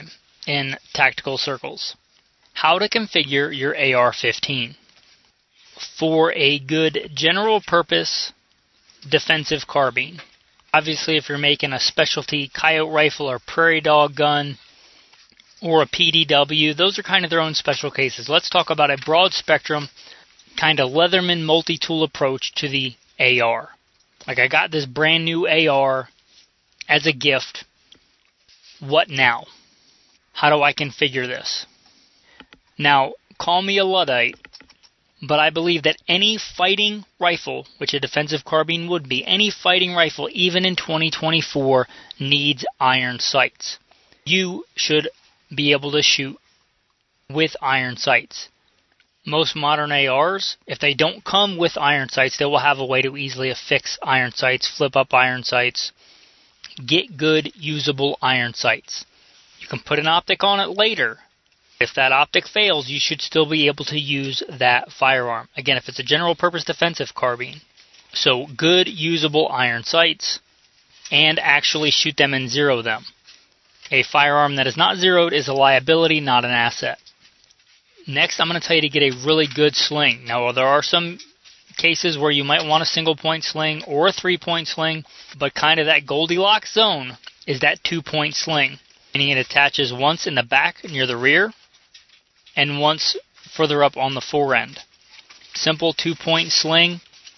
G: in tactical circles. How to configure your AR-15 for a good general purpose defensive carbine. Obviously, if you're making a specialty coyote rifle or prairie dog gun or a PDW, those are kind of their own special cases. Let's talk about a broad spectrum, kind of Leatherman multi-tool approach to the AR. Like, I got this brand new AR as a gift. What now? How do I configure this? Now, call me a Luddite, but I believe that any fighting rifle, which a defensive carbine would be, any fighting rifle, even in 2024, needs iron sights. You should be able to shoot with iron sights. Most modern ARs, if they don't come with iron sights, they will have a way to easily affix iron sights, flip up iron sights, get good usable iron sights. You can put an optic on it later. If that optic fails, you should still be able to use that firearm. Again, if it's a general purpose defensive carbine. So good usable iron sights, and actually shoot them and zero them. A firearm that is not zeroed is a liability, not an asset. Next, I'm going to tell you to get a really good sling. Now, there are some cases where you might want a single-point sling or a three-point sling, but kind of that Goldilocks zone is that two-point sling. Meaning it attaches once in the back near the rear and once further up on the fore end. Simple two-point sling,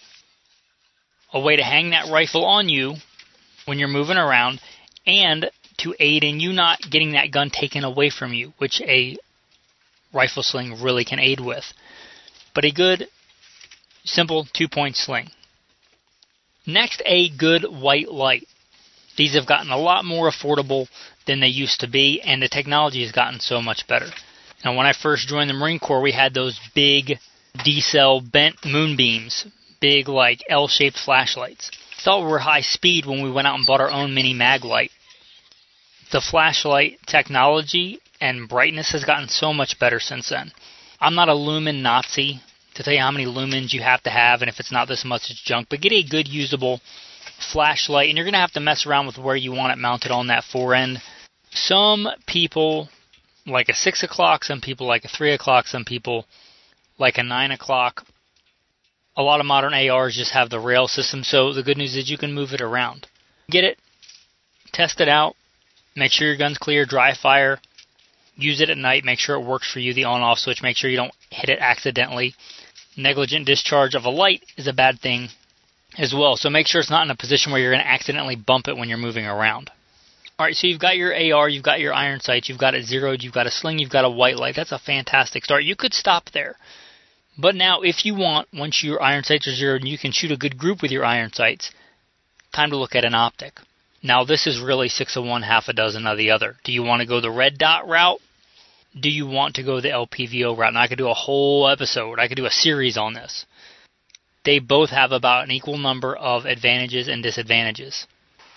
G: a way to hang that rifle on you when you're moving around, and to aid in you not getting that gun taken away from you, which a rifle sling really can aid with. But a good, simple two-point sling. Next, a good white light. These have gotten a lot more affordable than they used to be, and the technology has gotten so much better. Now, when I first joined the Marine Corps, we had those big D-cell bent moonbeams, big like L-shaped flashlights. Thought we were high speed when we went out and bought our own mini mag light. The flashlight technology and brightness has gotten so much better since then. I'm not a lumen Nazi to tell you how many lumens you have to have, and if it's not this much, it's junk. But get a good usable flashlight, and you're going to have to mess around with where you want it mounted on that fore end. Some people like a 6 o'clock, some people like a 3 o'clock, some people like a 9 o'clock. A lot of modern ARs just have the rail system, so the good news is you can move it around. Get it, test it out, make sure your gun's clear, dry fire, use it at night, make sure it works for you, the on-off switch, make sure you don't hit it accidentally. Negligent discharge of a light is a bad thing as well, so make sure it's not in a position where you're going to accidentally bump it when you're moving around. Alright, so you've got your AR, you've got your iron sights, you've got it zeroed, you've got a sling, you've got a white light. That's a fantastic start. You could stop there. But now, if you want, once your iron sights are zeroed and you can shoot a good group with your iron sights, time to look at an optic. Now, this is really 6 of one, half a dozen of the other. Do you want to go the red dot route? Do you want to go the LPVO route? And I could do a whole episode. I could do a series on this. They both have about an equal number of advantages and disadvantages.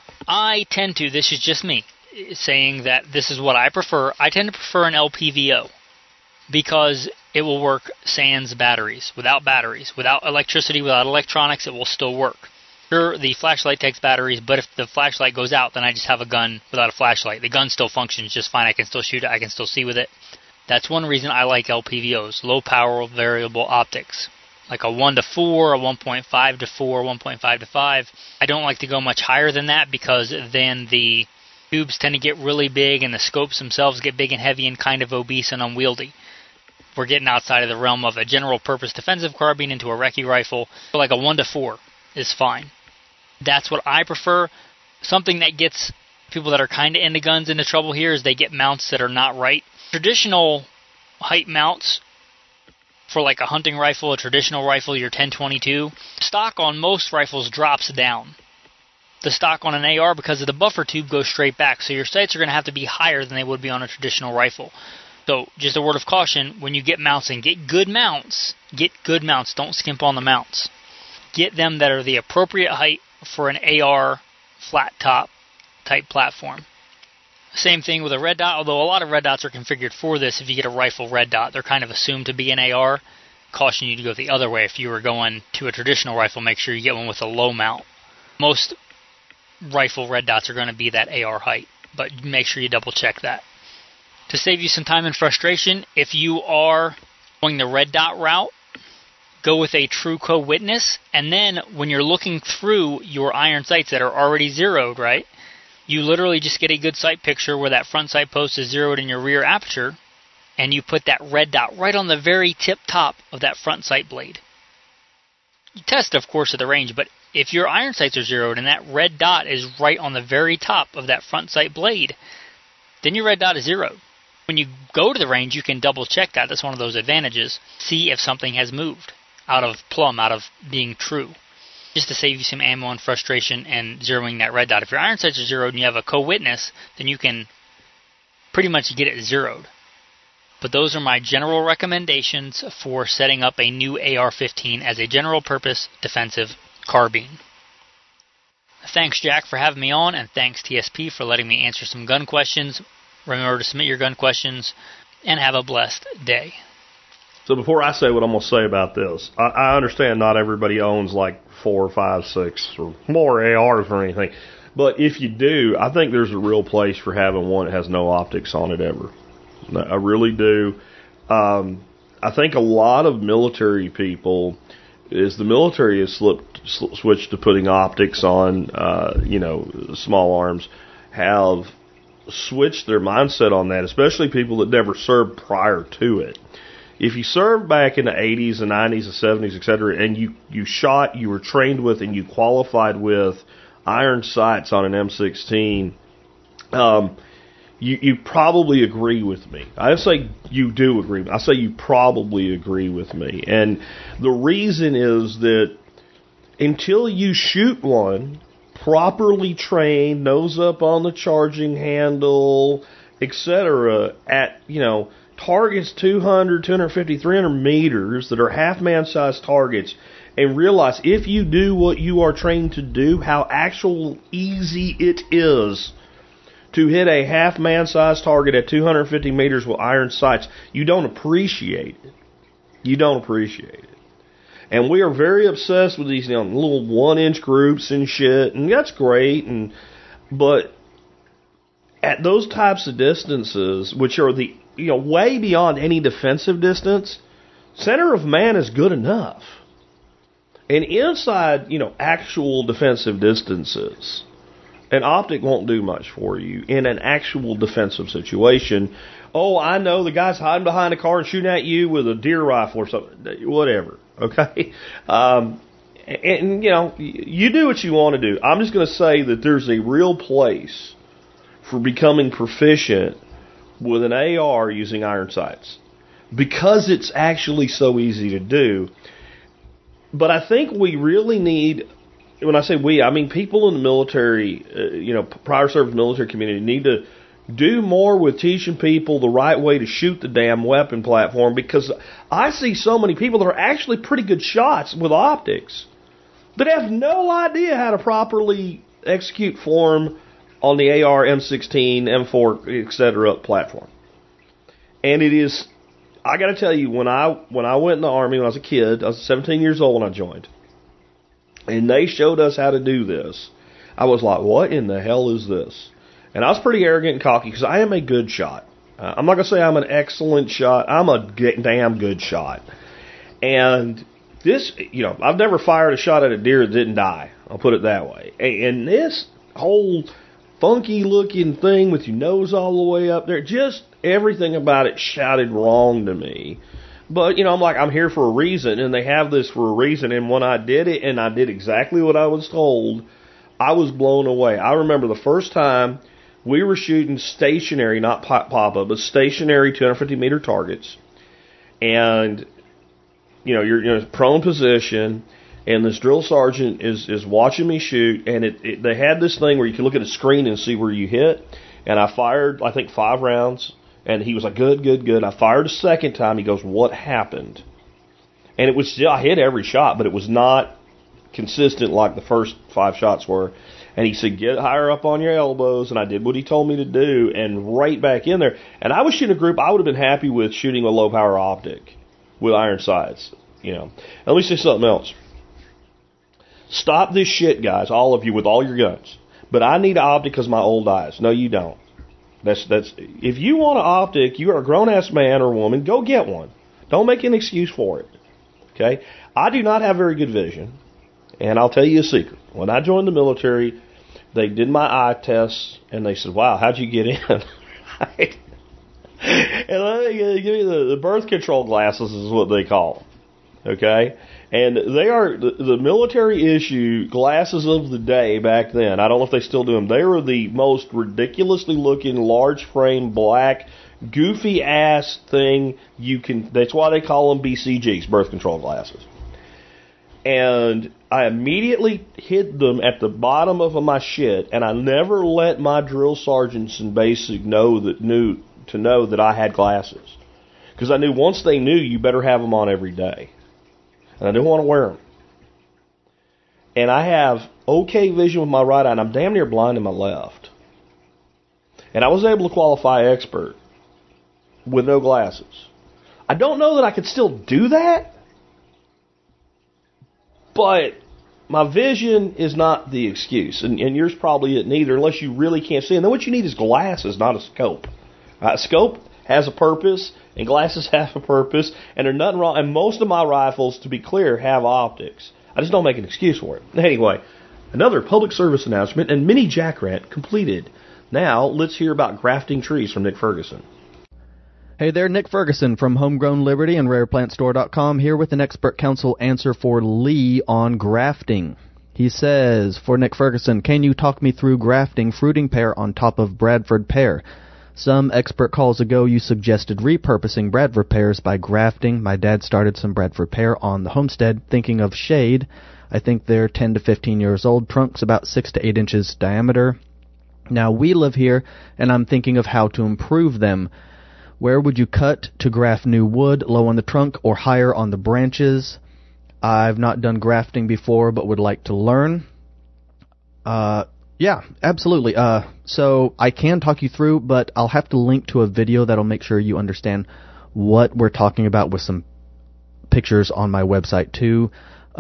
G: I tend to, this is just me, saying that this is what I prefer. I tend to prefer an LPVO because it will work sans batteries. Without electricity, without electronics, it will still work. Sure, the flashlight takes batteries, but if the flashlight goes out, then I just have a gun without a flashlight. The gun still functions just fine. I can still shoot it. I can still see with it. That's one reason I like LPVOs, low power variable optics. Like a 1 to 4, a 1.5 to 4, 1.5 to 5. I don't like to go much higher than that because then the tubes tend to get really big and the scopes themselves get big and heavy and kind of obese and unwieldy. We're getting outside of the realm of a general purpose defensive carbine into a recce rifle. So like a 1 to 4 is fine. That's what I prefer. Something that gets people that are kind of into guns into trouble here is they get mounts that are not right. Traditional height mounts for like a hunting rifle, a traditional rifle, your 10-22, stock on most rifles drops down. The stock on an AR, because of the buffer tube, goes straight back. So your sights are going to have to be higher than they would be on a traditional rifle. So just a word of caution, when you get mounts, and get good mounts. Don't skimp on the mounts. Get them that are the appropriate height for an AR flat top type platform. Same thing with a red dot, although a lot of red dots are configured for this. If you get a rifle red dot, they're kind of assumed to be an AR. Caution you to go the other way. If you were going to a traditional rifle, make sure you get one with a low mount. Most rifle red dots are going to be that AR height, but make sure you double check that. To save you some time and frustration, if you are going the red dot route, go with a true co-witness, and then when you're looking through your iron sights that are already zeroed, right, you literally just get a good sight picture where that front sight post is zeroed in your rear aperture, and you put that red dot right on the very tip top of that front sight blade. You test, of course, at the range, but if your iron sights are zeroed and that red dot is right on the very top of that front sight blade, then your red dot is zeroed. When you go to the range, you can double check that. That's one of those advantages. See if something has moved out of plumb, out of being true, just to save you some ammo and frustration and zeroing that red dot. If your iron sights are zeroed and you have a co-witness, then you can pretty much get it zeroed. But those are my general recommendations for setting up a new AR-15 as a general-purpose defensive carbine. Thanks, Jack, for having me on, and thanks, TSP, for letting me answer some gun questions. Remember to submit your gun questions, and have a blessed day.
B: So before I say what I'm going to say about this, I understand not everybody owns like 4, 5, 6 or more ARs or anything. But if you do, I think there's a real place for having one that has no optics on it ever. I really do. I think a lot of military people, as the military has switched to putting optics on, small arms, have switched their mindset on that, especially people that never served prior to it. If you served back in the 80s and 90s and 70s, etc., and you shot, you were trained with, and you qualified with iron sights on an M16, you probably agree with me. I say you do agree. I say you probably agree with me. And the reason is that until you shoot one properly trained, nose up on the charging handle, etc., at, targets 200, 250, 300 meters that are half-man-sized targets, and realize if you do what you are trained to do, how actual easy it is to hit a half-man-sized target at 250 meters with iron sights, you don't appreciate it. You don't appreciate it. And we are very obsessed with these little 1-inch groups and shit, and that's great. But at those types of distances, which are the way beyond any defensive distance, center of man is good enough. And inside actual defensive distances, an optic won't do much for you in an actual defensive situation. Oh, I know the guy's hiding behind a car and shooting at you with a deer rifle or something. Whatever. Okay? You do what you want to do. I'm just going to say that there's a real place for becoming proficient with an AR using iron sights, because it's actually so easy to do. But I think we really need, when I say we, I mean people in the military, prior service military community need to do more with teaching people the right way to shoot the damn weapon platform, because I see so many people that are actually pretty good shots with optics that have no idea how to properly execute form on the AR, M16, M4, etc. platform. And it is, I got to tell you, when I went in the Army when I was a kid, I was 17 years old when I joined, and they showed us how to do this, I was like, what in the hell is this? And I was pretty arrogant and cocky because I am a good shot. I'm not going to say I'm an excellent shot. I'm a damn good shot. And this, I've never fired a shot at a deer that didn't die. I'll put it that way. And this whole funky looking thing with your nose all the way up there, just everything about it shouted wrong to me. But, I'm like, I'm here for a reason, and they have this for a reason. And when I did it, and I did exactly what I was told, I was blown away. I remember the first time we were shooting stationary, not pop-up, but stationary 250-meter targets. And, you're in a prone position, and this drill sergeant is watching me shoot, and they had this thing where you can look at a screen and see where you hit. And I fired, I think, 5 rounds, and he was like, good, good, good. I fired a second time. He goes, what happened? And it was still, I hit every shot, but it was not consistent like the first 5 shots were. And he said, get higher up on your elbows. And I did what he told me to do, and right back in there. And I was shooting a group I would have been happy with shooting a low power optic with iron sights. And let me say something else. Stop this shit, guys, all of you, with all your guns. But I need an optic because my old eyes. No, you don't. That's if you want an optic, you are a grown-ass man or woman, go get one. Don't make an excuse for it. Okay? I do not have very good vision, and I'll tell you a secret. When I joined the military, they did my eye tests, and they said, "Wow, how'd you get in?" Right? And they give you the birth control glasses is what they call them. Okay? And they are the military issue glasses of the day back then. I don't know if they still do them. They were the most ridiculously looking, large frame, black, goofy ass thing you can. That's why they call them BCGs, birth control glasses. And I immediately hid them at the bottom of my shit, and I never let my drill sergeants in basic know that I had glasses, because I knew once they knew, you better have them on every day. And I didn't want to wear them. And I have okay vision with my right eye, and I'm damn near blind in my left. And I was able to qualify expert with no glasses. I don't know that I could still do that, but my vision is not the excuse. And yours probably isn't either, unless you really can't see. And then what you need is glasses, not a scope. A scope has a purpose, and glasses have a purpose, and there's nothing wrong. And most of my rifles, to be clear, have optics. I just don't make an excuse for it. Anyway, another public service announcement and mini jack rant completed. Now, let's hear about grafting trees from Nick Ferguson.
H: Hey there, Nick Ferguson from Homegrown Liberty and RarePlantStore.com here with an expert council answer for Lee on grafting. He says, for Nick Ferguson, can you talk me through grafting fruiting pear on top of Bradford pear? Some expert calls ago you suggested repurposing Bradford pears by grafting. My dad started some Bradford pear on the homestead, thinking of shade. I think they're 10 to 15 years old, trunks about 6 to 8 inches diameter. Now we live here, and I'm thinking of how to improve them. Where would you cut to graft new wood, low on the trunk or higher on the branches? I've not done grafting before, but would like to learn. Yeah, absolutely. So I can talk you through, but I'll have to link to a video that'll make sure you understand what we're talking about with some pictures on my website too.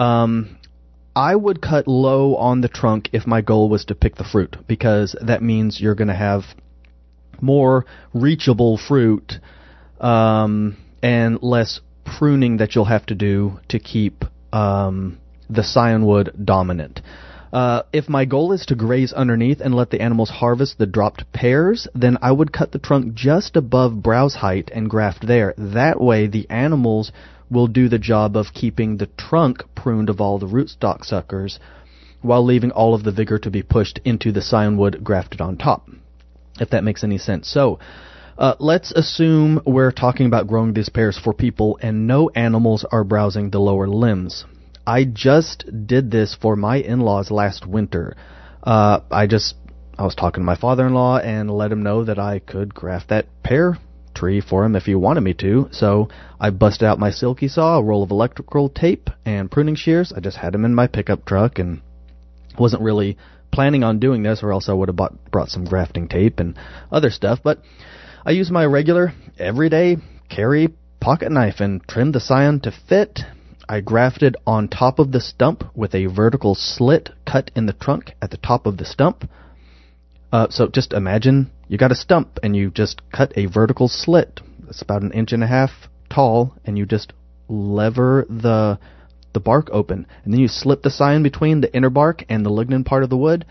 H: I would cut low on the trunk if my goal was to pick the fruit, because that means you're going to have more reachable fruit and less pruning that you'll have to do to keep the scionwood dominant. If my goal is to graze underneath and let the animals harvest the dropped pears, then I would cut the trunk just above browse height and graft there. That way the animals will do the job of keeping the trunk pruned of all the rootstock suckers while leaving all of the vigor to be pushed into the scionwood grafted on top, if that makes any sense. So, let's assume we're talking about growing these pears for people and no animals are browsing the lower limbs. I just did this for my in-laws last winter. I was talking to my father-in-law and let him know that I could graft that pear tree for him if he wanted me to. So I busted out my silky saw, a roll of electrical tape, and pruning shears. I just had them in my pickup truck and wasn't really planning on doing this, or else I would have brought some grafting tape and other stuff. But I used my regular, everyday carry pocket knife and trimmed the scion to fit. I grafted on top of the stump with a vertical slit cut in the trunk at the top of the stump. So just imagine you got a stump and you just cut a vertical slit. It's about 1.5 inches tall, and you just lever the bark open. And then you slip the scion between the inner bark and the lignin part of the wood.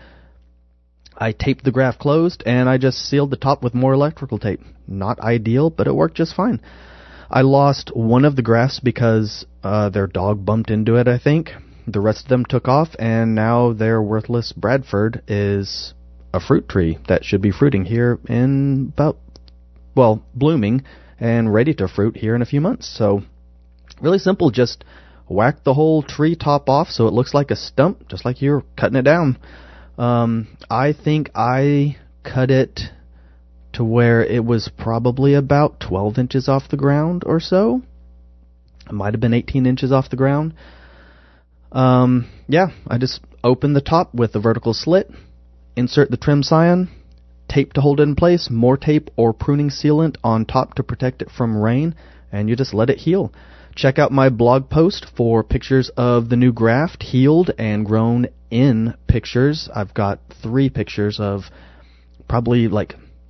H: I taped the graft closed, and I just sealed the top with more electrical tape. Not ideal, but it worked just fine. I lost one of the grafts because their dog bumped into it, I think. The rest of them took off, and now their worthless Bradford is a fruit tree that should be fruiting here in blooming and ready to fruit here in a few months. So, really simple, just whack the whole tree top off so it looks like a stump, just like you're cutting it down. I think I cut it to where it was probably about 12 inches off the ground or so. It might have been 18 inches off the ground. I just open the top with a vertical slit, insert the trim scion, tape to hold it in place, more tape or pruning sealant on top to protect it from rain, and you just let it heal. Check out my blog post for pictures of the new graft, healed and grown in pictures. I've got 3 pictures of probably like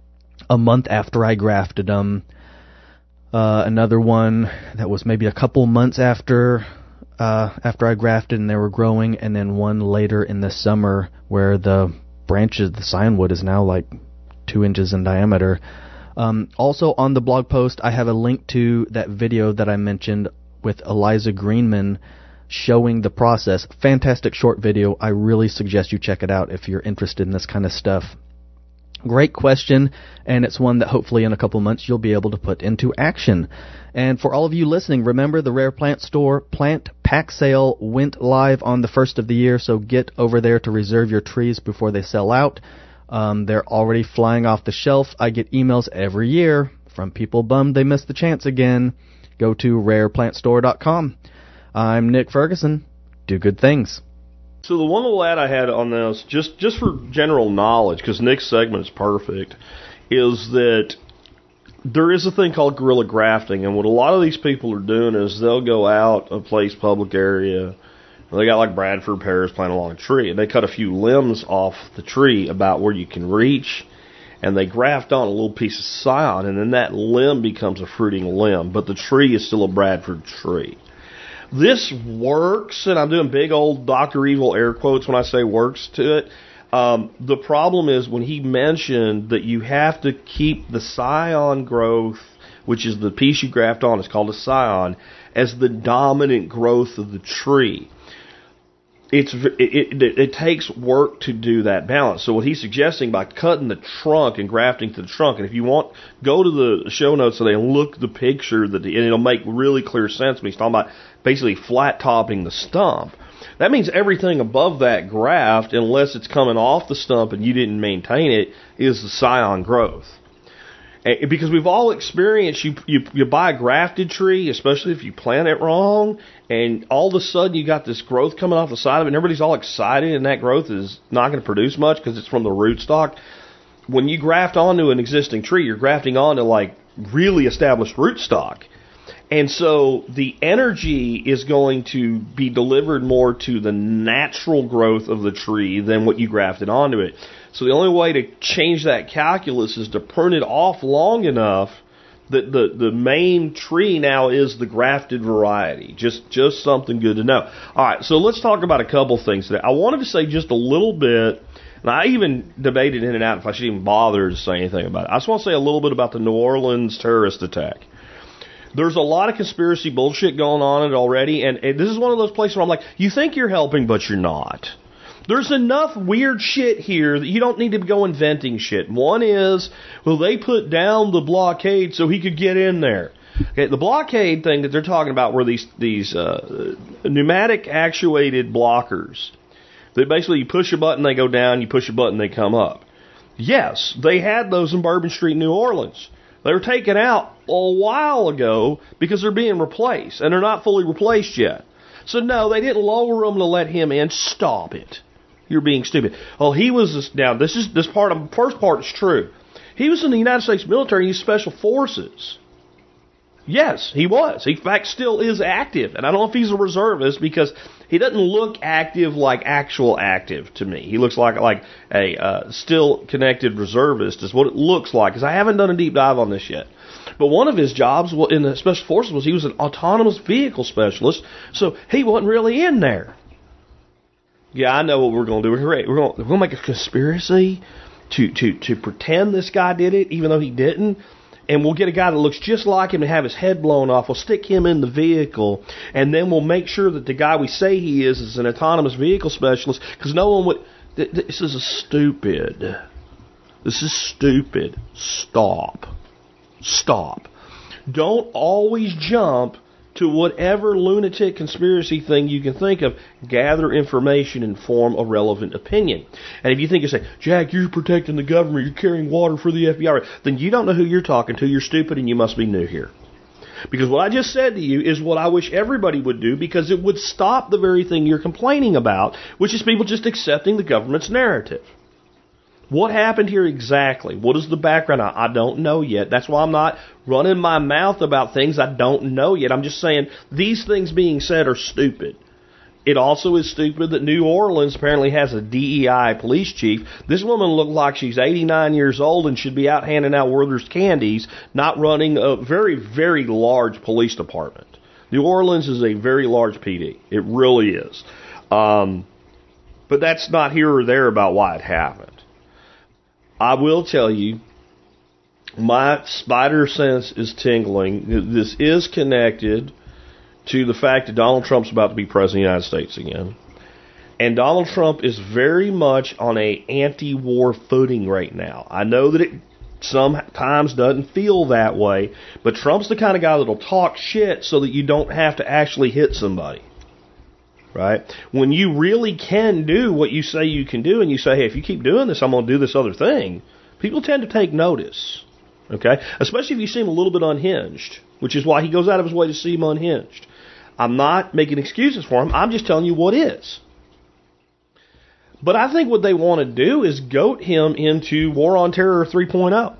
H: a month after I grafted them. Another one that was maybe a couple months after I grafted and they were growing, and then one later in the summer where the branches, the scionwood is now like 2 inches in diameter. Also on the blog post, I have a link to that video that I mentioned with Eliza Greenman showing the process. Fantastic short video. I really suggest you check it out if you're interested in this kind of stuff. Great question, and it's one that hopefully in a couple months you'll be able to put into action. And for all of you listening, remember the Rare Plant Store plant pack sale went live on the 1st of the year, so get over there to reserve your trees before they sell out. They're already flying off the shelf. I get emails every year from people bummed they missed the chance again. Go to rareplantstore.com. I'm Nick Ferguson. Do good things.
B: So the one little ad I had on this, just for general knowledge, because Nick's segment is perfect, is that there is a thing called guerrilla grafting, and what a lot of these people are doing is they'll go out a place, public area, and they got like Bradford pears planted along a tree, and they cut a few limbs off the tree about where you can reach, and they graft on a little piece of scion, and then that limb becomes a fruiting limb, but the tree is still a Bradford tree. This works, and I'm doing big old Dr. Evil air quotes when I say works to it. The problem is when he mentioned that you have to keep the scion growth, which is the piece you graft on, it's called a scion, as the dominant growth of the tree. It takes work to do that balance. So what he's suggesting by cutting the trunk and grafting to the trunk, and if you want, go to the show notes today and look at the picture, and it'll make really clear sense when he's talking about basically flat topping the stump. That means everything above that graft, unless it's coming off the stump and you didn't maintain it, is the scion growth. Because we've all experienced, you buy a grafted tree, especially if you plant it wrong, and all of a sudden you got this growth coming off the side of it, and everybody's all excited, and that growth is not going to produce much because it's from the rootstock. When you graft onto an existing tree, you're grafting onto like really established rootstock. And so the energy is going to be delivered more to the natural growth of the tree than what you grafted onto it. So the only way to change that calculus is to prune it off long enough that the main tree now is the grafted variety. Just something good to know. All right, so let's talk about a couple things today. I wanted to say just a little bit, and I even debated in and out if I should even bother to say anything about it. I just want to say a little bit about the New Orleans terrorist attack. There's a lot of conspiracy bullshit going on in it already, and this is one of those places where I'm like, you think you're helping, but you're not. There's enough weird shit here that you don't need to go inventing shit. One is, well, they put down the blockade so he could get in there. Okay, the blockade thing that they're talking about were these pneumatic actuated blockers. That basically you push a button, they go down, you push a button, they come up. Yes, they had those in Bourbon Street, New Orleans. They were taken out a while ago because they're being replaced, and they're not fully replaced yet. So no, they didn't lower them to let him in. Stop it. You're being stupid. Oh, he was now. This part of the first part is true. He was in the United States military. He's special forces. Yes, he was. He, in fact, still is active, and I don't know if he's a reservist because he doesn't look active like actual active to me. He looks like a still connected reservist is what it looks like. Because I haven't done a deep dive on this yet. But one of his jobs in the special forces was he was an autonomous vehicle specialist, so he wasn't really in there. Yeah, I know what we're going to do. We're going to make a conspiracy to pretend this guy did it, even though he didn't. And we'll get a guy that looks just like him and have his head blown off. We'll stick him in the vehicle, and then we'll make sure that the guy we say he is an autonomous vehicle specialist, because no one would... This is stupid. This is stupid. Stop. Don't always jump to whatever lunatic conspiracy thing you can think of. Gather information and form a relevant opinion. And if you think you say, Jack, you're protecting the government, you're carrying water for the FBI, then you don't know who you're talking to. You're stupid and you must be new here. Because what I just said to you is what I wish everybody would do, because it would stop the very thing you're complaining about, which is people just accepting the government's narrative. What happened here exactly? What is the background? I don't know yet. That's why I'm not running my mouth about things I don't know yet. I'm just saying these things being said are stupid. It also is stupid that New Orleans apparently has a DEI police chief. This woman looked like she's 89 years old and should be out handing out Werther's candies, not running a very, very large police department. New Orleans is a very large PD. It really is. But that's not here or there about why it happened. I will tell you, my spider sense is tingling. This is connected to the fact that Donald Trump's about to be president of the United States again. And Donald Trump is very much on a anti-war footing right now. I know that it sometimes doesn't feel that way, but Trump's the kind of guy that'll talk shit so that you don't have to actually hit somebody. Right? When you really can do what you say you can do, and you say, hey, if you keep doing this, I'm going to do this other thing, people tend to take notice. Okay? Especially if you seem a little bit unhinged, which is why he goes out of his way to seem unhinged. I'm not making excuses for him. I'm just telling you what is. But I think what they want to do is goat him into War on Terror 3.0.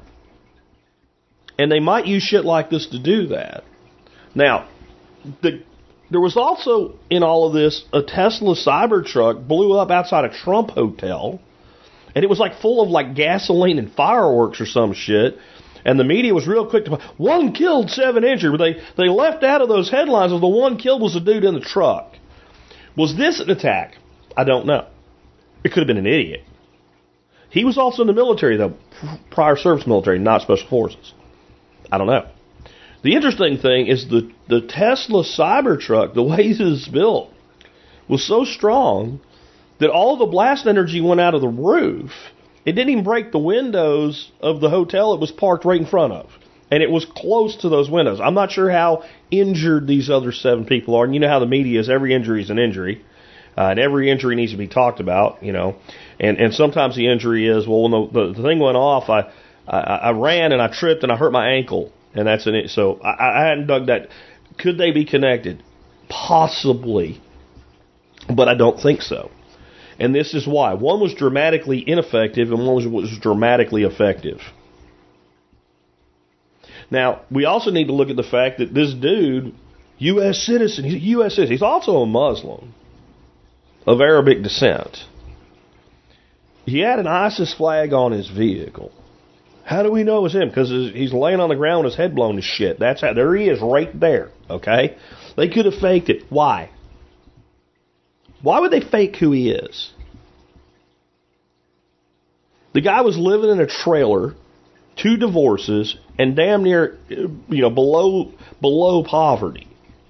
B: And they might use shit like this to do that. Now, there was also, in all of this, a Tesla Cybertruck blew up outside a Trump hotel. And it was like full of like gasoline and fireworks or some shit. And the media was real quick to, 1 killed, 7 injured. But they left out of those headlines of the 1 killed was the dude in the truck. Was this an attack? I don't know. It could have been an idiot. He was also in the military, though. Prior service military, not special forces. I don't know. The interesting thing is the Tesla Cybertruck, the way it is built, was so strong that all the blast energy went out of the roof. It didn't even break the windows of the hotel it was parked right in front of. And it was close to those windows. I'm not sure how injured these other 7 people are. And you know how the media is. Every injury is an injury. And every injury needs to be talked about, you know. And sometimes the injury is, well, when the thing went off, I ran and I tripped and I hurt my ankle. And that's it. So I hadn't dug that. Could they be connected? Possibly. But I don't think so. And this is why. One was dramatically ineffective and one was dramatically effective. Now, we also need to look at the fact that this dude, U.S. citizen, he's a U.S. citizen. He's also a Muslim of Arabic descent. He had an ISIS flag on his vehicle. How do we know it was him? Because he's laying on the ground with his head blown to shit. That's how, there he is right there. Okay? They could have faked it. Why? Why would they fake who he is? The guy was living in a trailer, 2 divorces, and damn near, below poverty.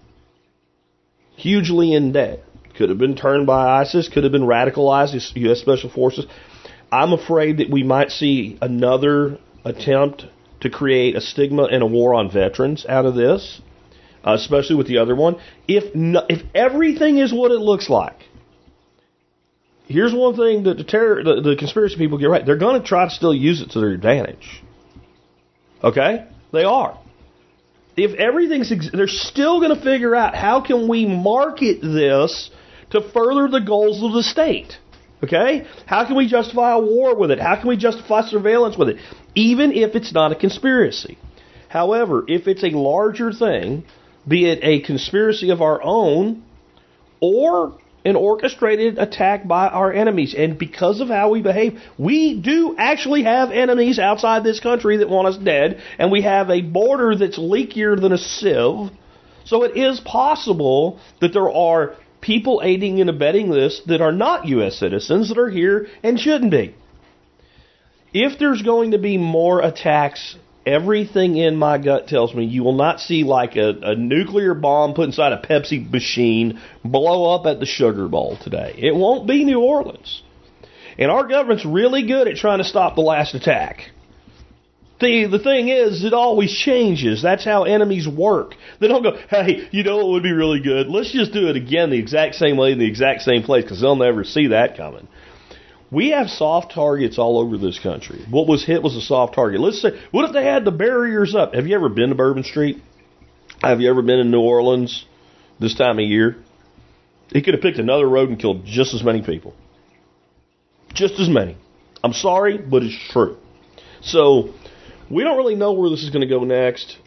B: Hugely in debt. Could have been turned by ISIS, could have been radicalized as U.S. Special Forces. I'm afraid that we might see another attempt to create a stigma and a war on veterans out of this. Especially with the other one. If everything is what it looks like, here's one thing that the conspiracy people get right. They're going to try to still use it to their advantage. Okay? They are. If everything's... they're still going to figure out how can we market this to further the goals of the state. Okay? How can we justify a war with it? How can we justify surveillance with it? Even if it's not a conspiracy. However, if it's a larger thing... be it a conspiracy of our own or an orchestrated attack by our enemies. And because of how we behave, we do actually have enemies outside this country that want us dead. And we have a border that's leakier than a sieve. So it is possible that there are people aiding and abetting this that are not U.S. citizens that are here and shouldn't be. If there's going to be more attacks, everything in my gut tells me you will not see like a nuclear bomb put inside a Pepsi machine blow up at the Sugar Bowl today. It won't be New Orleans. And our government's really good at trying to stop the last attack. The thing is, it always changes. That's how enemies work. They don't go, hey, you know what would be really good? Let's just do it again the exact same way in the exact same place, because they'll never see that coming. We have soft targets all over this country. What was hit was a soft target. Let's say, what if they had the barriers up? Have you ever been to Bourbon Street? Have you ever been in New Orleans this time of year? He could have picked another road and killed just as many people. Just as many. I'm sorry, but it's true. So, we don't really know where this is going to go next.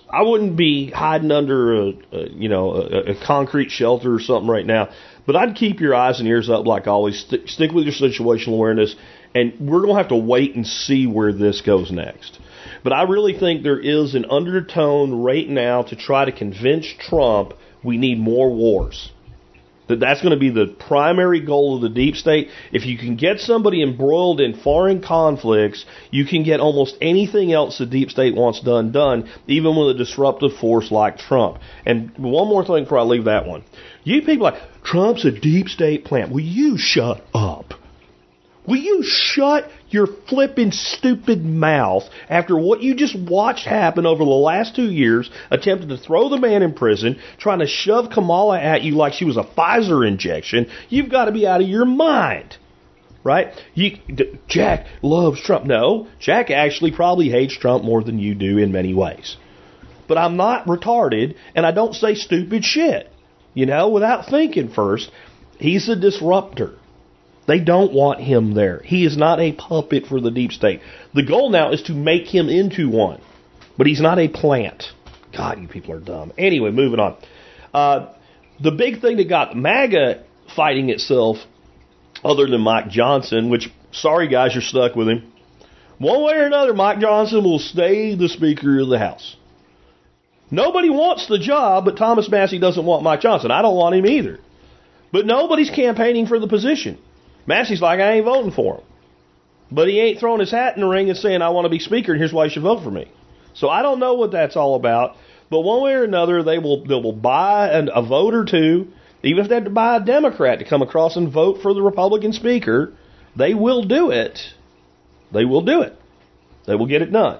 B: I wouldn't be hiding under a concrete shelter or something right now, but I'd keep your eyes and ears up like always. Stick with your situational awareness, and we're going to have to wait and see where this goes next. But I really think there is an undertone right now to try to convince Trump we need more wars. That's going to be the primary goal of the deep state. If you can get somebody embroiled in foreign conflicts, you can get almost anything else the deep state wants done, even with a disruptive force like Trump. And one more thing before I leave that one. You people like, Trump's a deep state plant. Will you shut up? Will you shut your flippin' stupid mouth after what you just watched happen over the last 2 years, attempting to throw the man in prison, trying to shove Kamala at you like she was a Pfizer injection? You've got to be out of your mind, right? Jack loves Trump. No, Jack actually probably hates Trump more than you do in many ways. But I'm not retarded, and I don't say stupid shit, without thinking first. He's a disruptor. They don't want him there. He is not a puppet for the deep state. The goal now is to make him into one. But he's not a plant. God, you people are dumb. Anyway, moving on. The big thing that got MAGA fighting itself, other than Mike Johnson, which, sorry guys, you're stuck with him. One way or another, Mike Johnson will stay the Speaker of the House. Nobody wants the job, but Thomas Massie doesn't want Mike Johnson. I don't want him either. But nobody's campaigning for the position. Massey's like, I ain't voting for him. But he ain't throwing his hat in the ring and saying, I want to be Speaker, and here's why you should vote for me. So I don't know what that's all about. But one way or another, they will buy a vote or two. Even if they have to buy a Democrat to come across and vote for the Republican Speaker, they will do it. They will do it. They will get it done.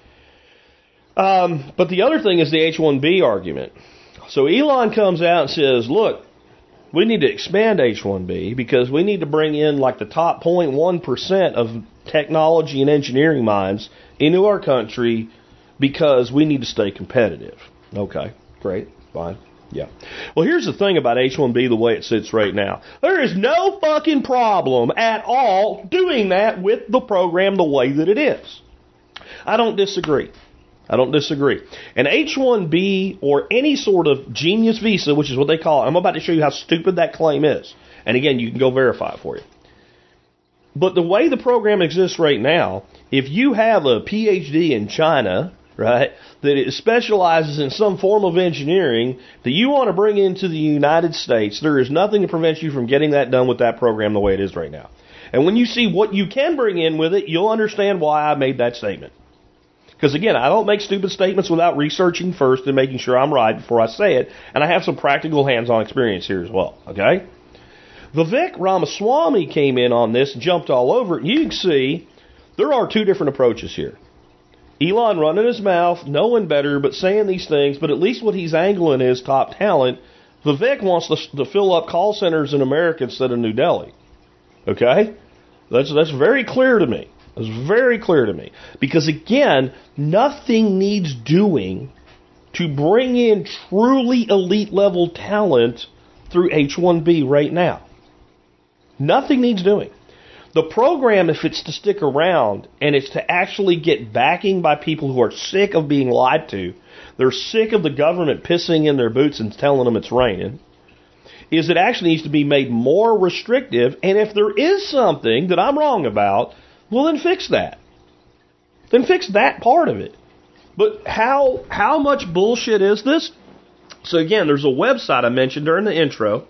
B: But the other thing is the H-1B argument. So Elon comes out and says, look, we need to expand H-1B because we need to bring in like the top 0.1% of technology and engineering minds into our country because we need to stay competitive. Okay, great, fine, yeah. Well, here's the thing about H-1B the way it sits right now. There is no fucking problem at all doing that with the program the way that it is. I don't disagree. And H-1B or any sort of genius visa, which is what they call it, I'm about to show you how stupid that claim is. And again, you can go verify it for you. But the way the program exists right now, if you have a PhD in China, right, that it specializes in some form of engineering that you want to bring into the United States, there is nothing to prevent you from getting that done with that program the way it is right now. And when you see what you can bring in with it, you'll understand why I made that statement. Because, again, I don't make stupid statements without researching first and making sure I'm right before I say it. And I have some practical hands-on experience here as well. Okay? Vivek Ramaswamy came in on this and jumped all over it. You can see there are two different approaches here. Elon running his mouth, knowing better, but saying these things. But at least what he's angling is top talent. Vivek wants to fill up call centers in America instead of New Delhi. Okay? That's very clear to me. It's very clear to me. Because, again, nothing needs doing to bring in truly elite-level talent through H-1B right now. Nothing needs doing. The program, if it's to stick around and it's to actually get backing by people who are sick of being lied to, they're sick of the government pissing in their boots and telling them it's raining, is it actually needs to be made more restrictive. And if there is something that I'm wrong about, well, then fix that. Then fix that part of it. But how much bullshit is this? So again, there's a website I mentioned during the intro,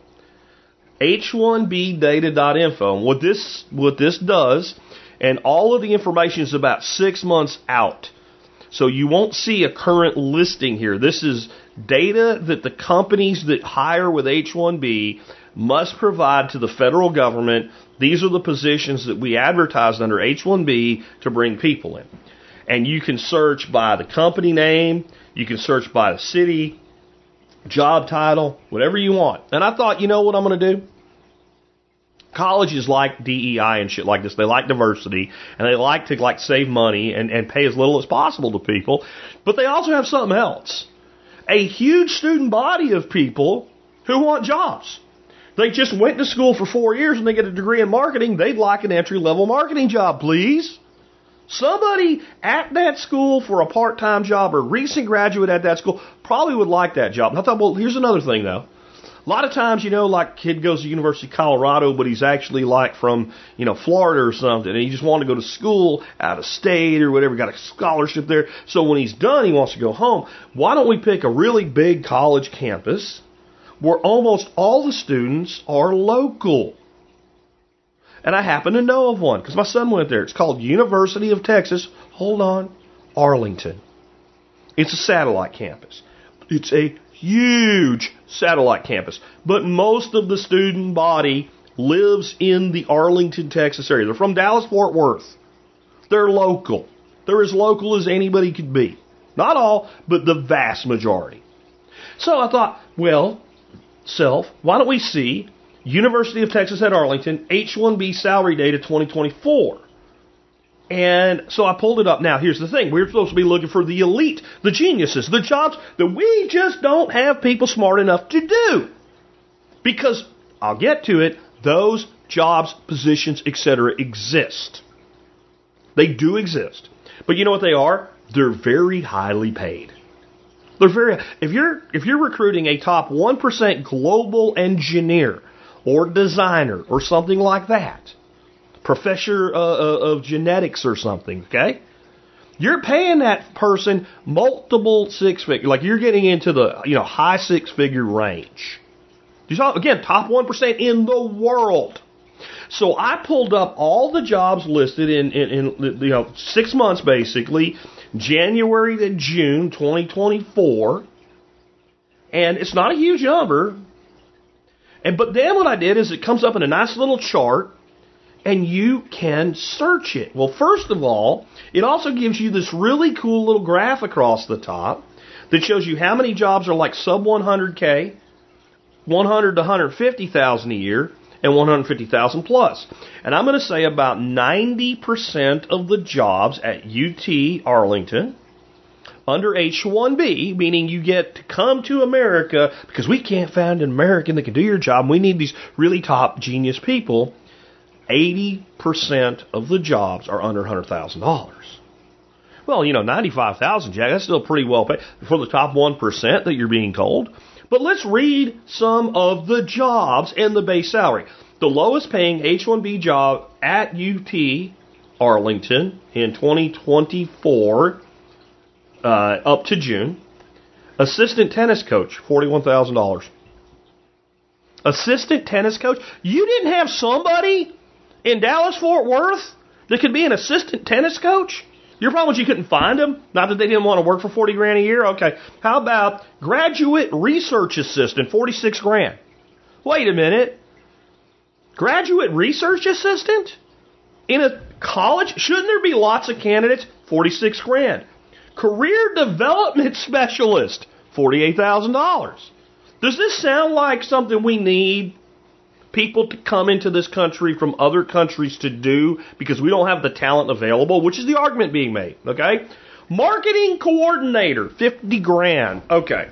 B: h1bdata.info. And what this does, and all of the information is about 6 months out. So you won't see a current listing here. This is data that the companies that hire with H-1B must provide to the federal government. These are the positions that we advertise under H-1B to bring people in. And you can search by the company name. You can search by the city, job title, whatever you want. And I thought, you know what I'm going to do? Colleges like DEI and shit like this. They like diversity, and they like to save money and pay as little as possible to people. But they also have something else. A huge student body of people who want jobs. They just went to school for 4 years and they get a degree in marketing. They'd like an entry-level marketing job, please. Somebody at that school for a part-time job or recent graduate at that school probably would like that job. And I thought, well, here's another thing, though. A lot of times, like kid goes to University of Colorado, but he's actually like from, Florida or something, and he just wanted to go to school out of state or whatever, got a scholarship there. So when he's done, he wants to go home. Why don't we pick a really big college campus where almost all the students are local? And I happen to know of one because my son went there. It's called University of Texas, Arlington. It's a satellite campus. It's a huge satellite campus. But most of the student body lives in the Arlington, Texas area. They're from Dallas-Fort Worth. They're local. They're as local as anybody could be. Not all, but the vast majority. So I thought, well, why don't we see University of Texas at Arlington, H-1B salary data 2024. And so I pulled it up. Now, here's the thing. We're supposed to be looking for the elite, the geniuses, the jobs that we just don't have people smart enough to do. Because, I'll get to it, those jobs, positions, etc. exist. They do exist. But you know what they are? They're very highly paid. If you're recruiting a top 1% global engineer or designer or something like that, professor of genetics or something, okay? You're paying that person multiple six-figure, like you're getting into the high six-figure range. You saw, again, top 1% in the world. So I pulled up all the jobs listed in 6 months basically, January to June 2024, and it's not a huge number. But then what I did is it comes up in a nice little chart, and you can search it. Well, first of all, it also gives you this really cool little graph across the top that shows you how many jobs are like sub 100K, 100 to 150,000 a year, and 150,000 plus. And I'm going to say about 90% of the jobs at UT Arlington under H-1B, meaning you get to come to America because we can't find an American that can do your job. We need these really top genius people. 80% of the jobs are under $100,000. Well, 95,000, Jack, that's still pretty well paid for the top 1% that you're being told. But let's read some of the jobs and the base salary. The lowest paying H-1B job at UT Arlington in 2024, up to June, assistant tennis coach, $41,000. Assistant tennis coach? You didn't have somebody in Dallas-Fort Worth that could be an assistant tennis coach? Your problem was you couldn't find them? Not that they didn't want to work for $40,000 a year? Okay. How about graduate research assistant, $46,000? Wait a minute. Graduate research assistant? In a college? Shouldn't there be lots of candidates? $46,000. Career development specialist, $48,000. Does this sound like something we need people to come into this country from other countries to do because we don't have the talent available, which is the argument being made, okay? Marketing coordinator, $50,000. Okay.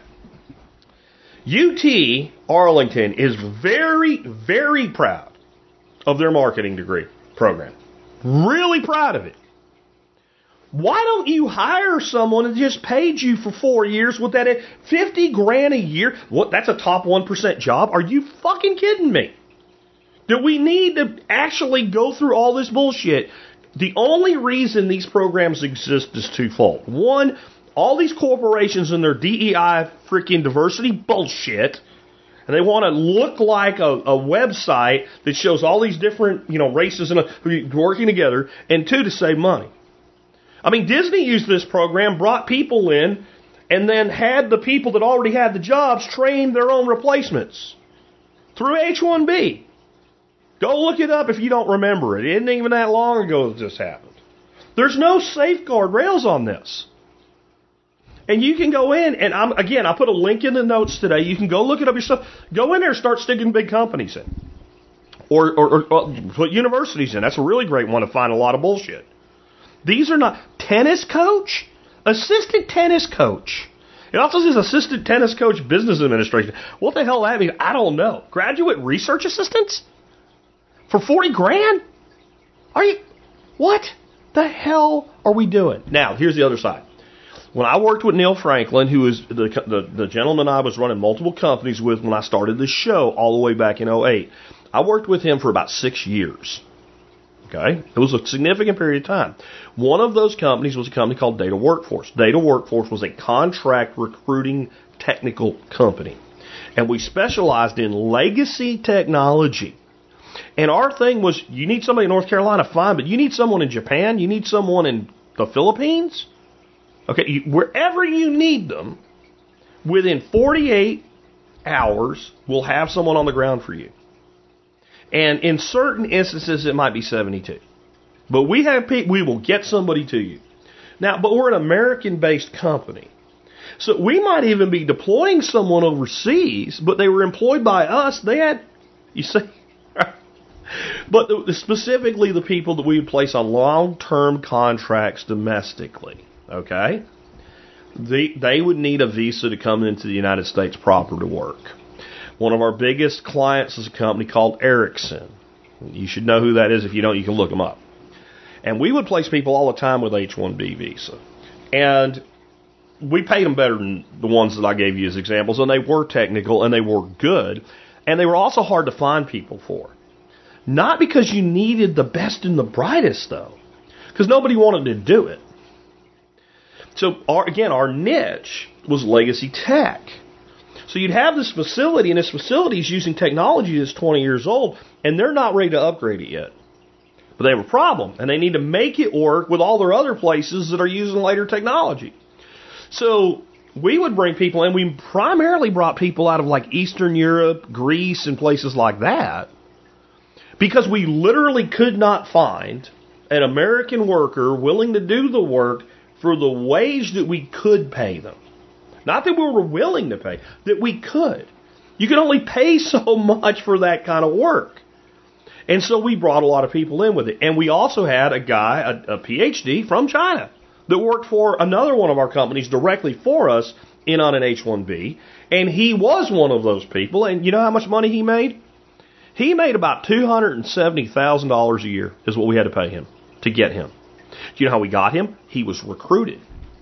B: UT Arlington is very, very proud of their marketing degree program. Really proud of it. Why don't you hire someone that just paid you for 4 years with that $50,000 a year? What? That's a top 1% job? Are you fucking kidding me? Do we need to actually go through all this bullshit? The only reason these programs exist is twofold. One, all these corporations and their DEI freaking diversity bullshit, and they want to look like a website that shows all these different races and working together. And two, to save money. I mean, Disney used this program, brought people in, and then had the people that already had the jobs train their own replacements through H-1B. Go look it up if you don't remember it. It isn't even that long ago that this happened. There's no safeguard rails on this. And you can go in, and I put a link in the notes today. You can go look it up yourself. Go in there and start sticking big companies in. Or put universities in. That's a really great one to find a lot of bullshit. These are not tennis coach, assistant tennis coach. It also says assistant tennis coach business administration. What the hell that means? I don't know. Graduate research assistants for $40,000? Are you what? The hell are we doing? Now, here's the other side. When I worked with Neil Franklin, who is the gentleman I was running multiple companies with when I started this show all the way back in 2008, I worked with him for about 6 years. Okay? It was a significant period of time. One of those companies was a company called Data Workforce. Data Workforce was a contract recruiting technical company. And we specialized in legacy technology. And our thing was, you need somebody in North Carolina, fine, but you need someone in Japan, you need someone in the Philippines. Okay, wherever you need them, within 48 hours, we'll have someone on the ground for you. And in certain instances, it might be 72. But we will get somebody to you. Now, but we're an American-based company. So we might even be deploying someone overseas, but they were employed by us. They had, you see, but specifically the people that we would place on long-term contracts domestically, okay? They would need a visa to come into the United States proper to work. One of our biggest clients is a company called Ericsson. You should know who that is. If you don't, you can look them up. And we would place people all the time with H-1B visa. And we paid them better than the ones that I gave you as examples. And they were technical and they were good. And they were also hard to find people for. Not because you needed the best and the brightest, though. Because nobody wanted to do it. So, our niche was legacy tech. So you'd have this facility, and this facility is using technology that's 20 years old, and they're not ready to upgrade it yet. But they have a problem, and they need to make it work with all their other places that are using later technology. So we would bring people, and we primarily brought people out of like Eastern Europe, Greece, and places like that, because we literally could not find an American worker willing to do the work for the wage that we could pay them. Not that we were willing to pay, that we could. You can only pay so much for that kind of work. And so we brought a lot of people in with it. And we also had a guy, a PhD from China, that worked for another one of our companies directly for us in on an H-1B. And he was one of those people. And you know how much money he made? He made about $270,000 a year is what we had to pay him to get him. Do you know how we got him? He was recruited.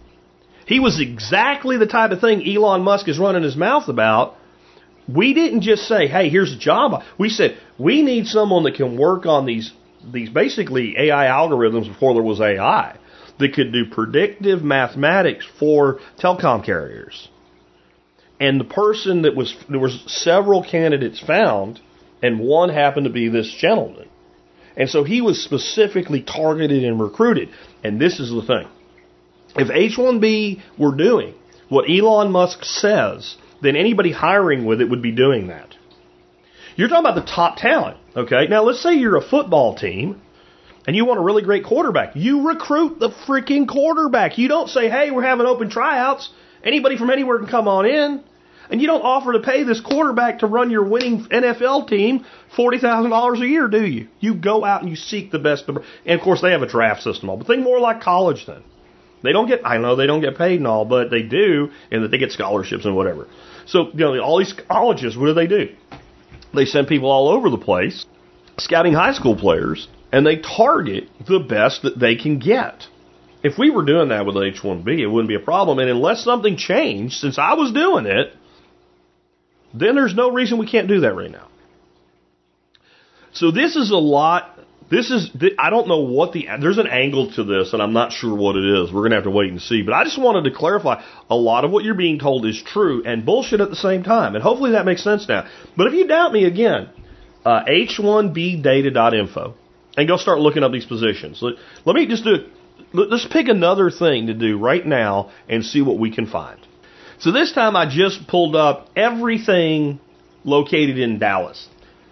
B: He was exactly the type of thing Elon Musk is running his mouth about. We didn't just say, hey, here's a job. We said, we need someone that can work on these basically AI algorithms before there was AI, that could do predictive mathematics for telecom carriers. And the person there was several candidates found, and one happened to be this gentleman. And so he was specifically targeted and recruited. And this is the thing. If H-1B were doing what Elon Musk says, then anybody hiring with it would be doing that. You're talking about the top talent, okay? Now, let's say you're a football team, and you want a really great quarterback. You recruit the freaking quarterback. You don't say, hey, we're having open tryouts. Anybody from anywhere can come on in. And you don't offer to pay this quarterback to run your winning NFL team $40,000 a year, do you? You go out and you seek the best. And, of course, they have a draft system. But think more like college then. I know they don't get paid and all, but they do, and that they get scholarships and whatever. So, all these colleges, what do? They send people all over the place, scouting high school players, and they target the best that they can get. If we were doing that with H-1B, it wouldn't be a problem. And unless something changed since I was doing it, then there's no reason we can't do that right now. So this is a lot. I don't know there's an angle to this, and I'm not sure what it is. We're going to have to wait and see. But I just wanted to clarify, a lot of what you're being told is true and bullshit at the same time. And hopefully that makes sense now. But if you doubt me again, h1bdata.info, and go start looking up these positions. Let me just let's pick another thing to do right now and see what we can find. So this time I just pulled up everything located in Dallas.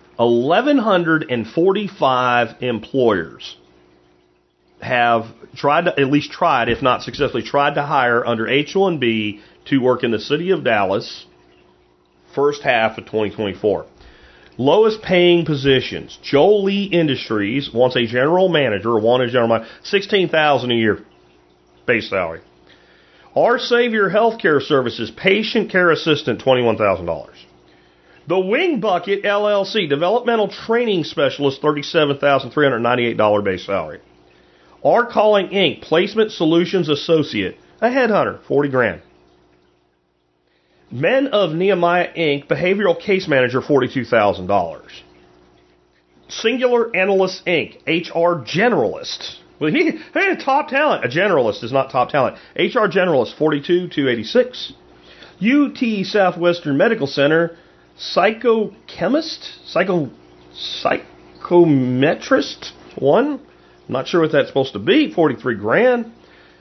B: 1,145 employers have if not successfully, tried to hire under H-1B to work in the city of Dallas first half of 2024. Lowest paying positions. Jolie Industries wants a general manager, $16,000 a year base salary. Our Savior Healthcare Services, patient care assistant, $21,000. The Wing Bucket LLC, developmental training specialist, $37,398 base salary. Are Calling Inc., Placement Solutions Associate, a headhunter, $40,000. Men of Nehemiah Inc., Behavioral Case Manager, $42,000. Singular Analyst Inc., HR Generalist. Well, hey, top talent. A generalist is not top talent. HR Generalist, $42,286. UT Southwestern Medical Center, Psychochemist? Psychometrist? One? I'm not sure what that's supposed to be. $43,000.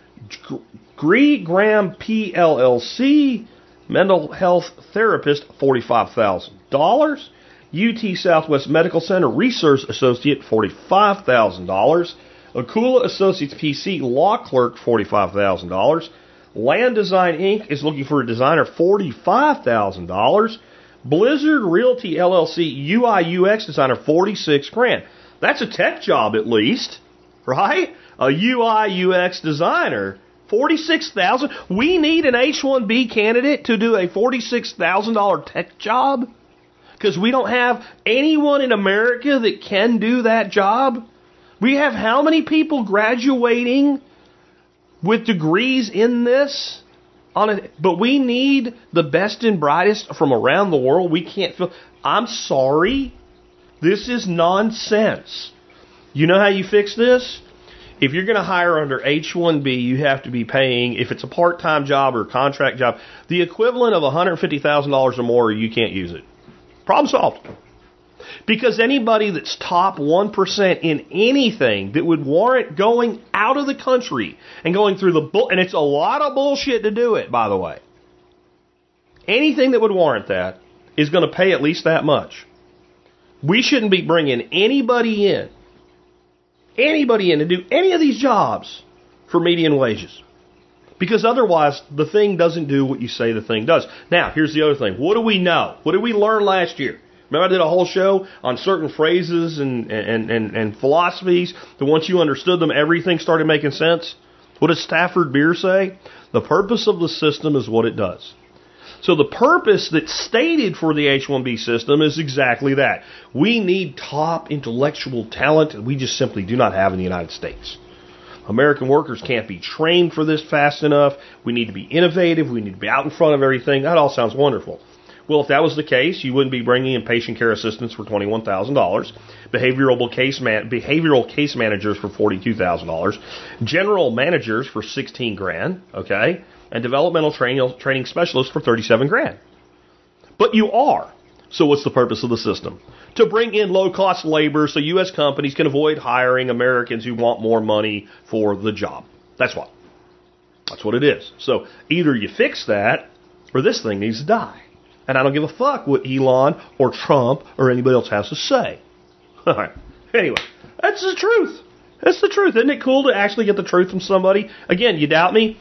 B: Graham PLLC, Mental Health Therapist, $45,000. UT Southwest Medical Center Research Associate, $45,000. Akula Associates PC Law Clerk, $45,000. Land Design Inc. is looking for a designer, $45,000. Blizzard Realty LLC UI UX designer, $46,000. That's a tech job at least, right? A UI UX designer, $46,000. We need an H-1B candidate to do a $46,000 tech job because we don't have anyone in America that can do that job. We have how many people graduating with degrees in this? But we need the best and brightest from around the world. We can't feel. I'm sorry. This is nonsense. You know how you fix this? If you're going to hire under H-1B, you have to be paying, if it's a part-time job or a contract job, the equivalent of $150,000 or more, or you can't use it. Problem solved. Because anybody that's top 1% in anything that would warrant going out of the country and going through the and it's a lot of bullshit to do it, by the way. Anything that would warrant that is going to pay at least that much. We shouldn't be bringing anybody in to do any of these jobs for median wages. Because otherwise, the thing doesn't do what you say the thing does. Now, here's the other thing. What do we know? What did we learn last year? Remember I did a whole show on certain phrases and philosophies that once you understood them, everything started making sense? What does Stafford Beer say? The purpose of the system is what it does. So the purpose that's stated for the H-1B system is exactly that. We need top intellectual talent that we just simply do not have in the United States. American workers can't be trained for this fast enough. We need to be innovative. We need to be out in front of everything. That all sounds wonderful. Well, if that was the case, you wouldn't be bringing in patient care assistants for $21,000, behavioral case managers for $42,000, general managers for $16,000, okay, and developmental training specialists for $37,000. But you are. So what's the purpose of the system? To bring in low-cost labor so U.S. companies can avoid hiring Americans who want more money for the job. That's what. That's what it is. So either you fix that or this thing needs to die. And I don't give a fuck what Elon or Trump or anybody else has to say. All right. Anyway, that's the truth. That's the truth. Isn't it cool to actually get the truth from somebody? Again, you doubt me?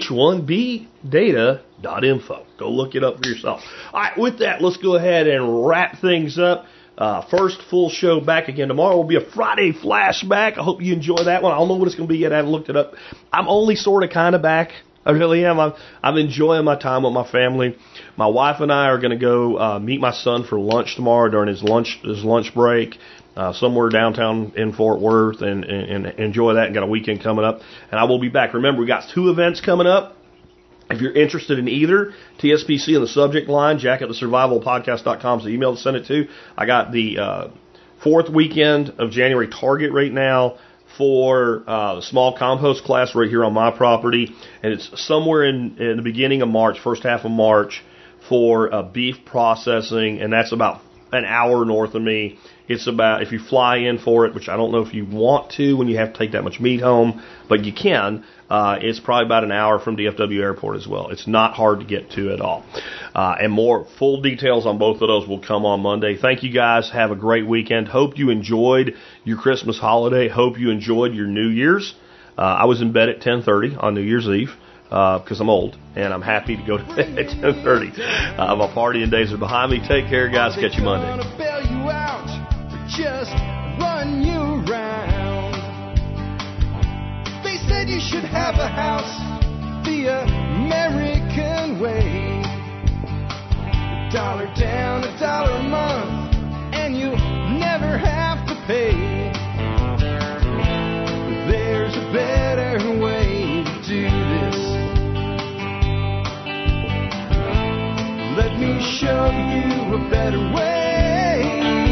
B: H1bdata.info. Go look it up for yourself. All right, with that, let's go ahead and wrap things up. First full show back again tomorrow will be a Friday flashback. I hope you enjoy that one. I don't know what it's going to be yet. I haven't looked it up. I'm only sort of kind of back. I really am. I'm enjoying my time with my family. My wife and I are going to go meet my son for lunch tomorrow during his lunch break somewhere downtown in Fort Worth and enjoy that and got a weekend coming up. And I will be back. Remember, we got 2 events coming up. If you're interested in either, TSPC in the subject line, jack@thesurvivalpodcast.com is the email to send it to. I got the 4th weekend of January target right now for the small compost class right here on my property, and it's somewhere in the beginning of March, first half of March, for beef processing, and that's about an hour north of me. It's about, if you fly in for it, which I don't know if you want to when you have to take that much meat home, but you can, it's probably about an hour from DFW Airport as well. It's not hard to get to at all. And more full details on both of those will come on Monday. Thank you guys. Have a great weekend. Hope you enjoyed your Christmas holiday. Hope you enjoyed your New Year's. I was in bed at 10:30 on New Year's Eve because I'm old, and I'm happy to go to bed at 10:30. My partying days are behind me. Take care, guys. Catch you Monday.
A: Just run you round. They said you should have a house the American way. $1 down, $1 a month, and you'll never have to pay. There's a Let me show you a better way.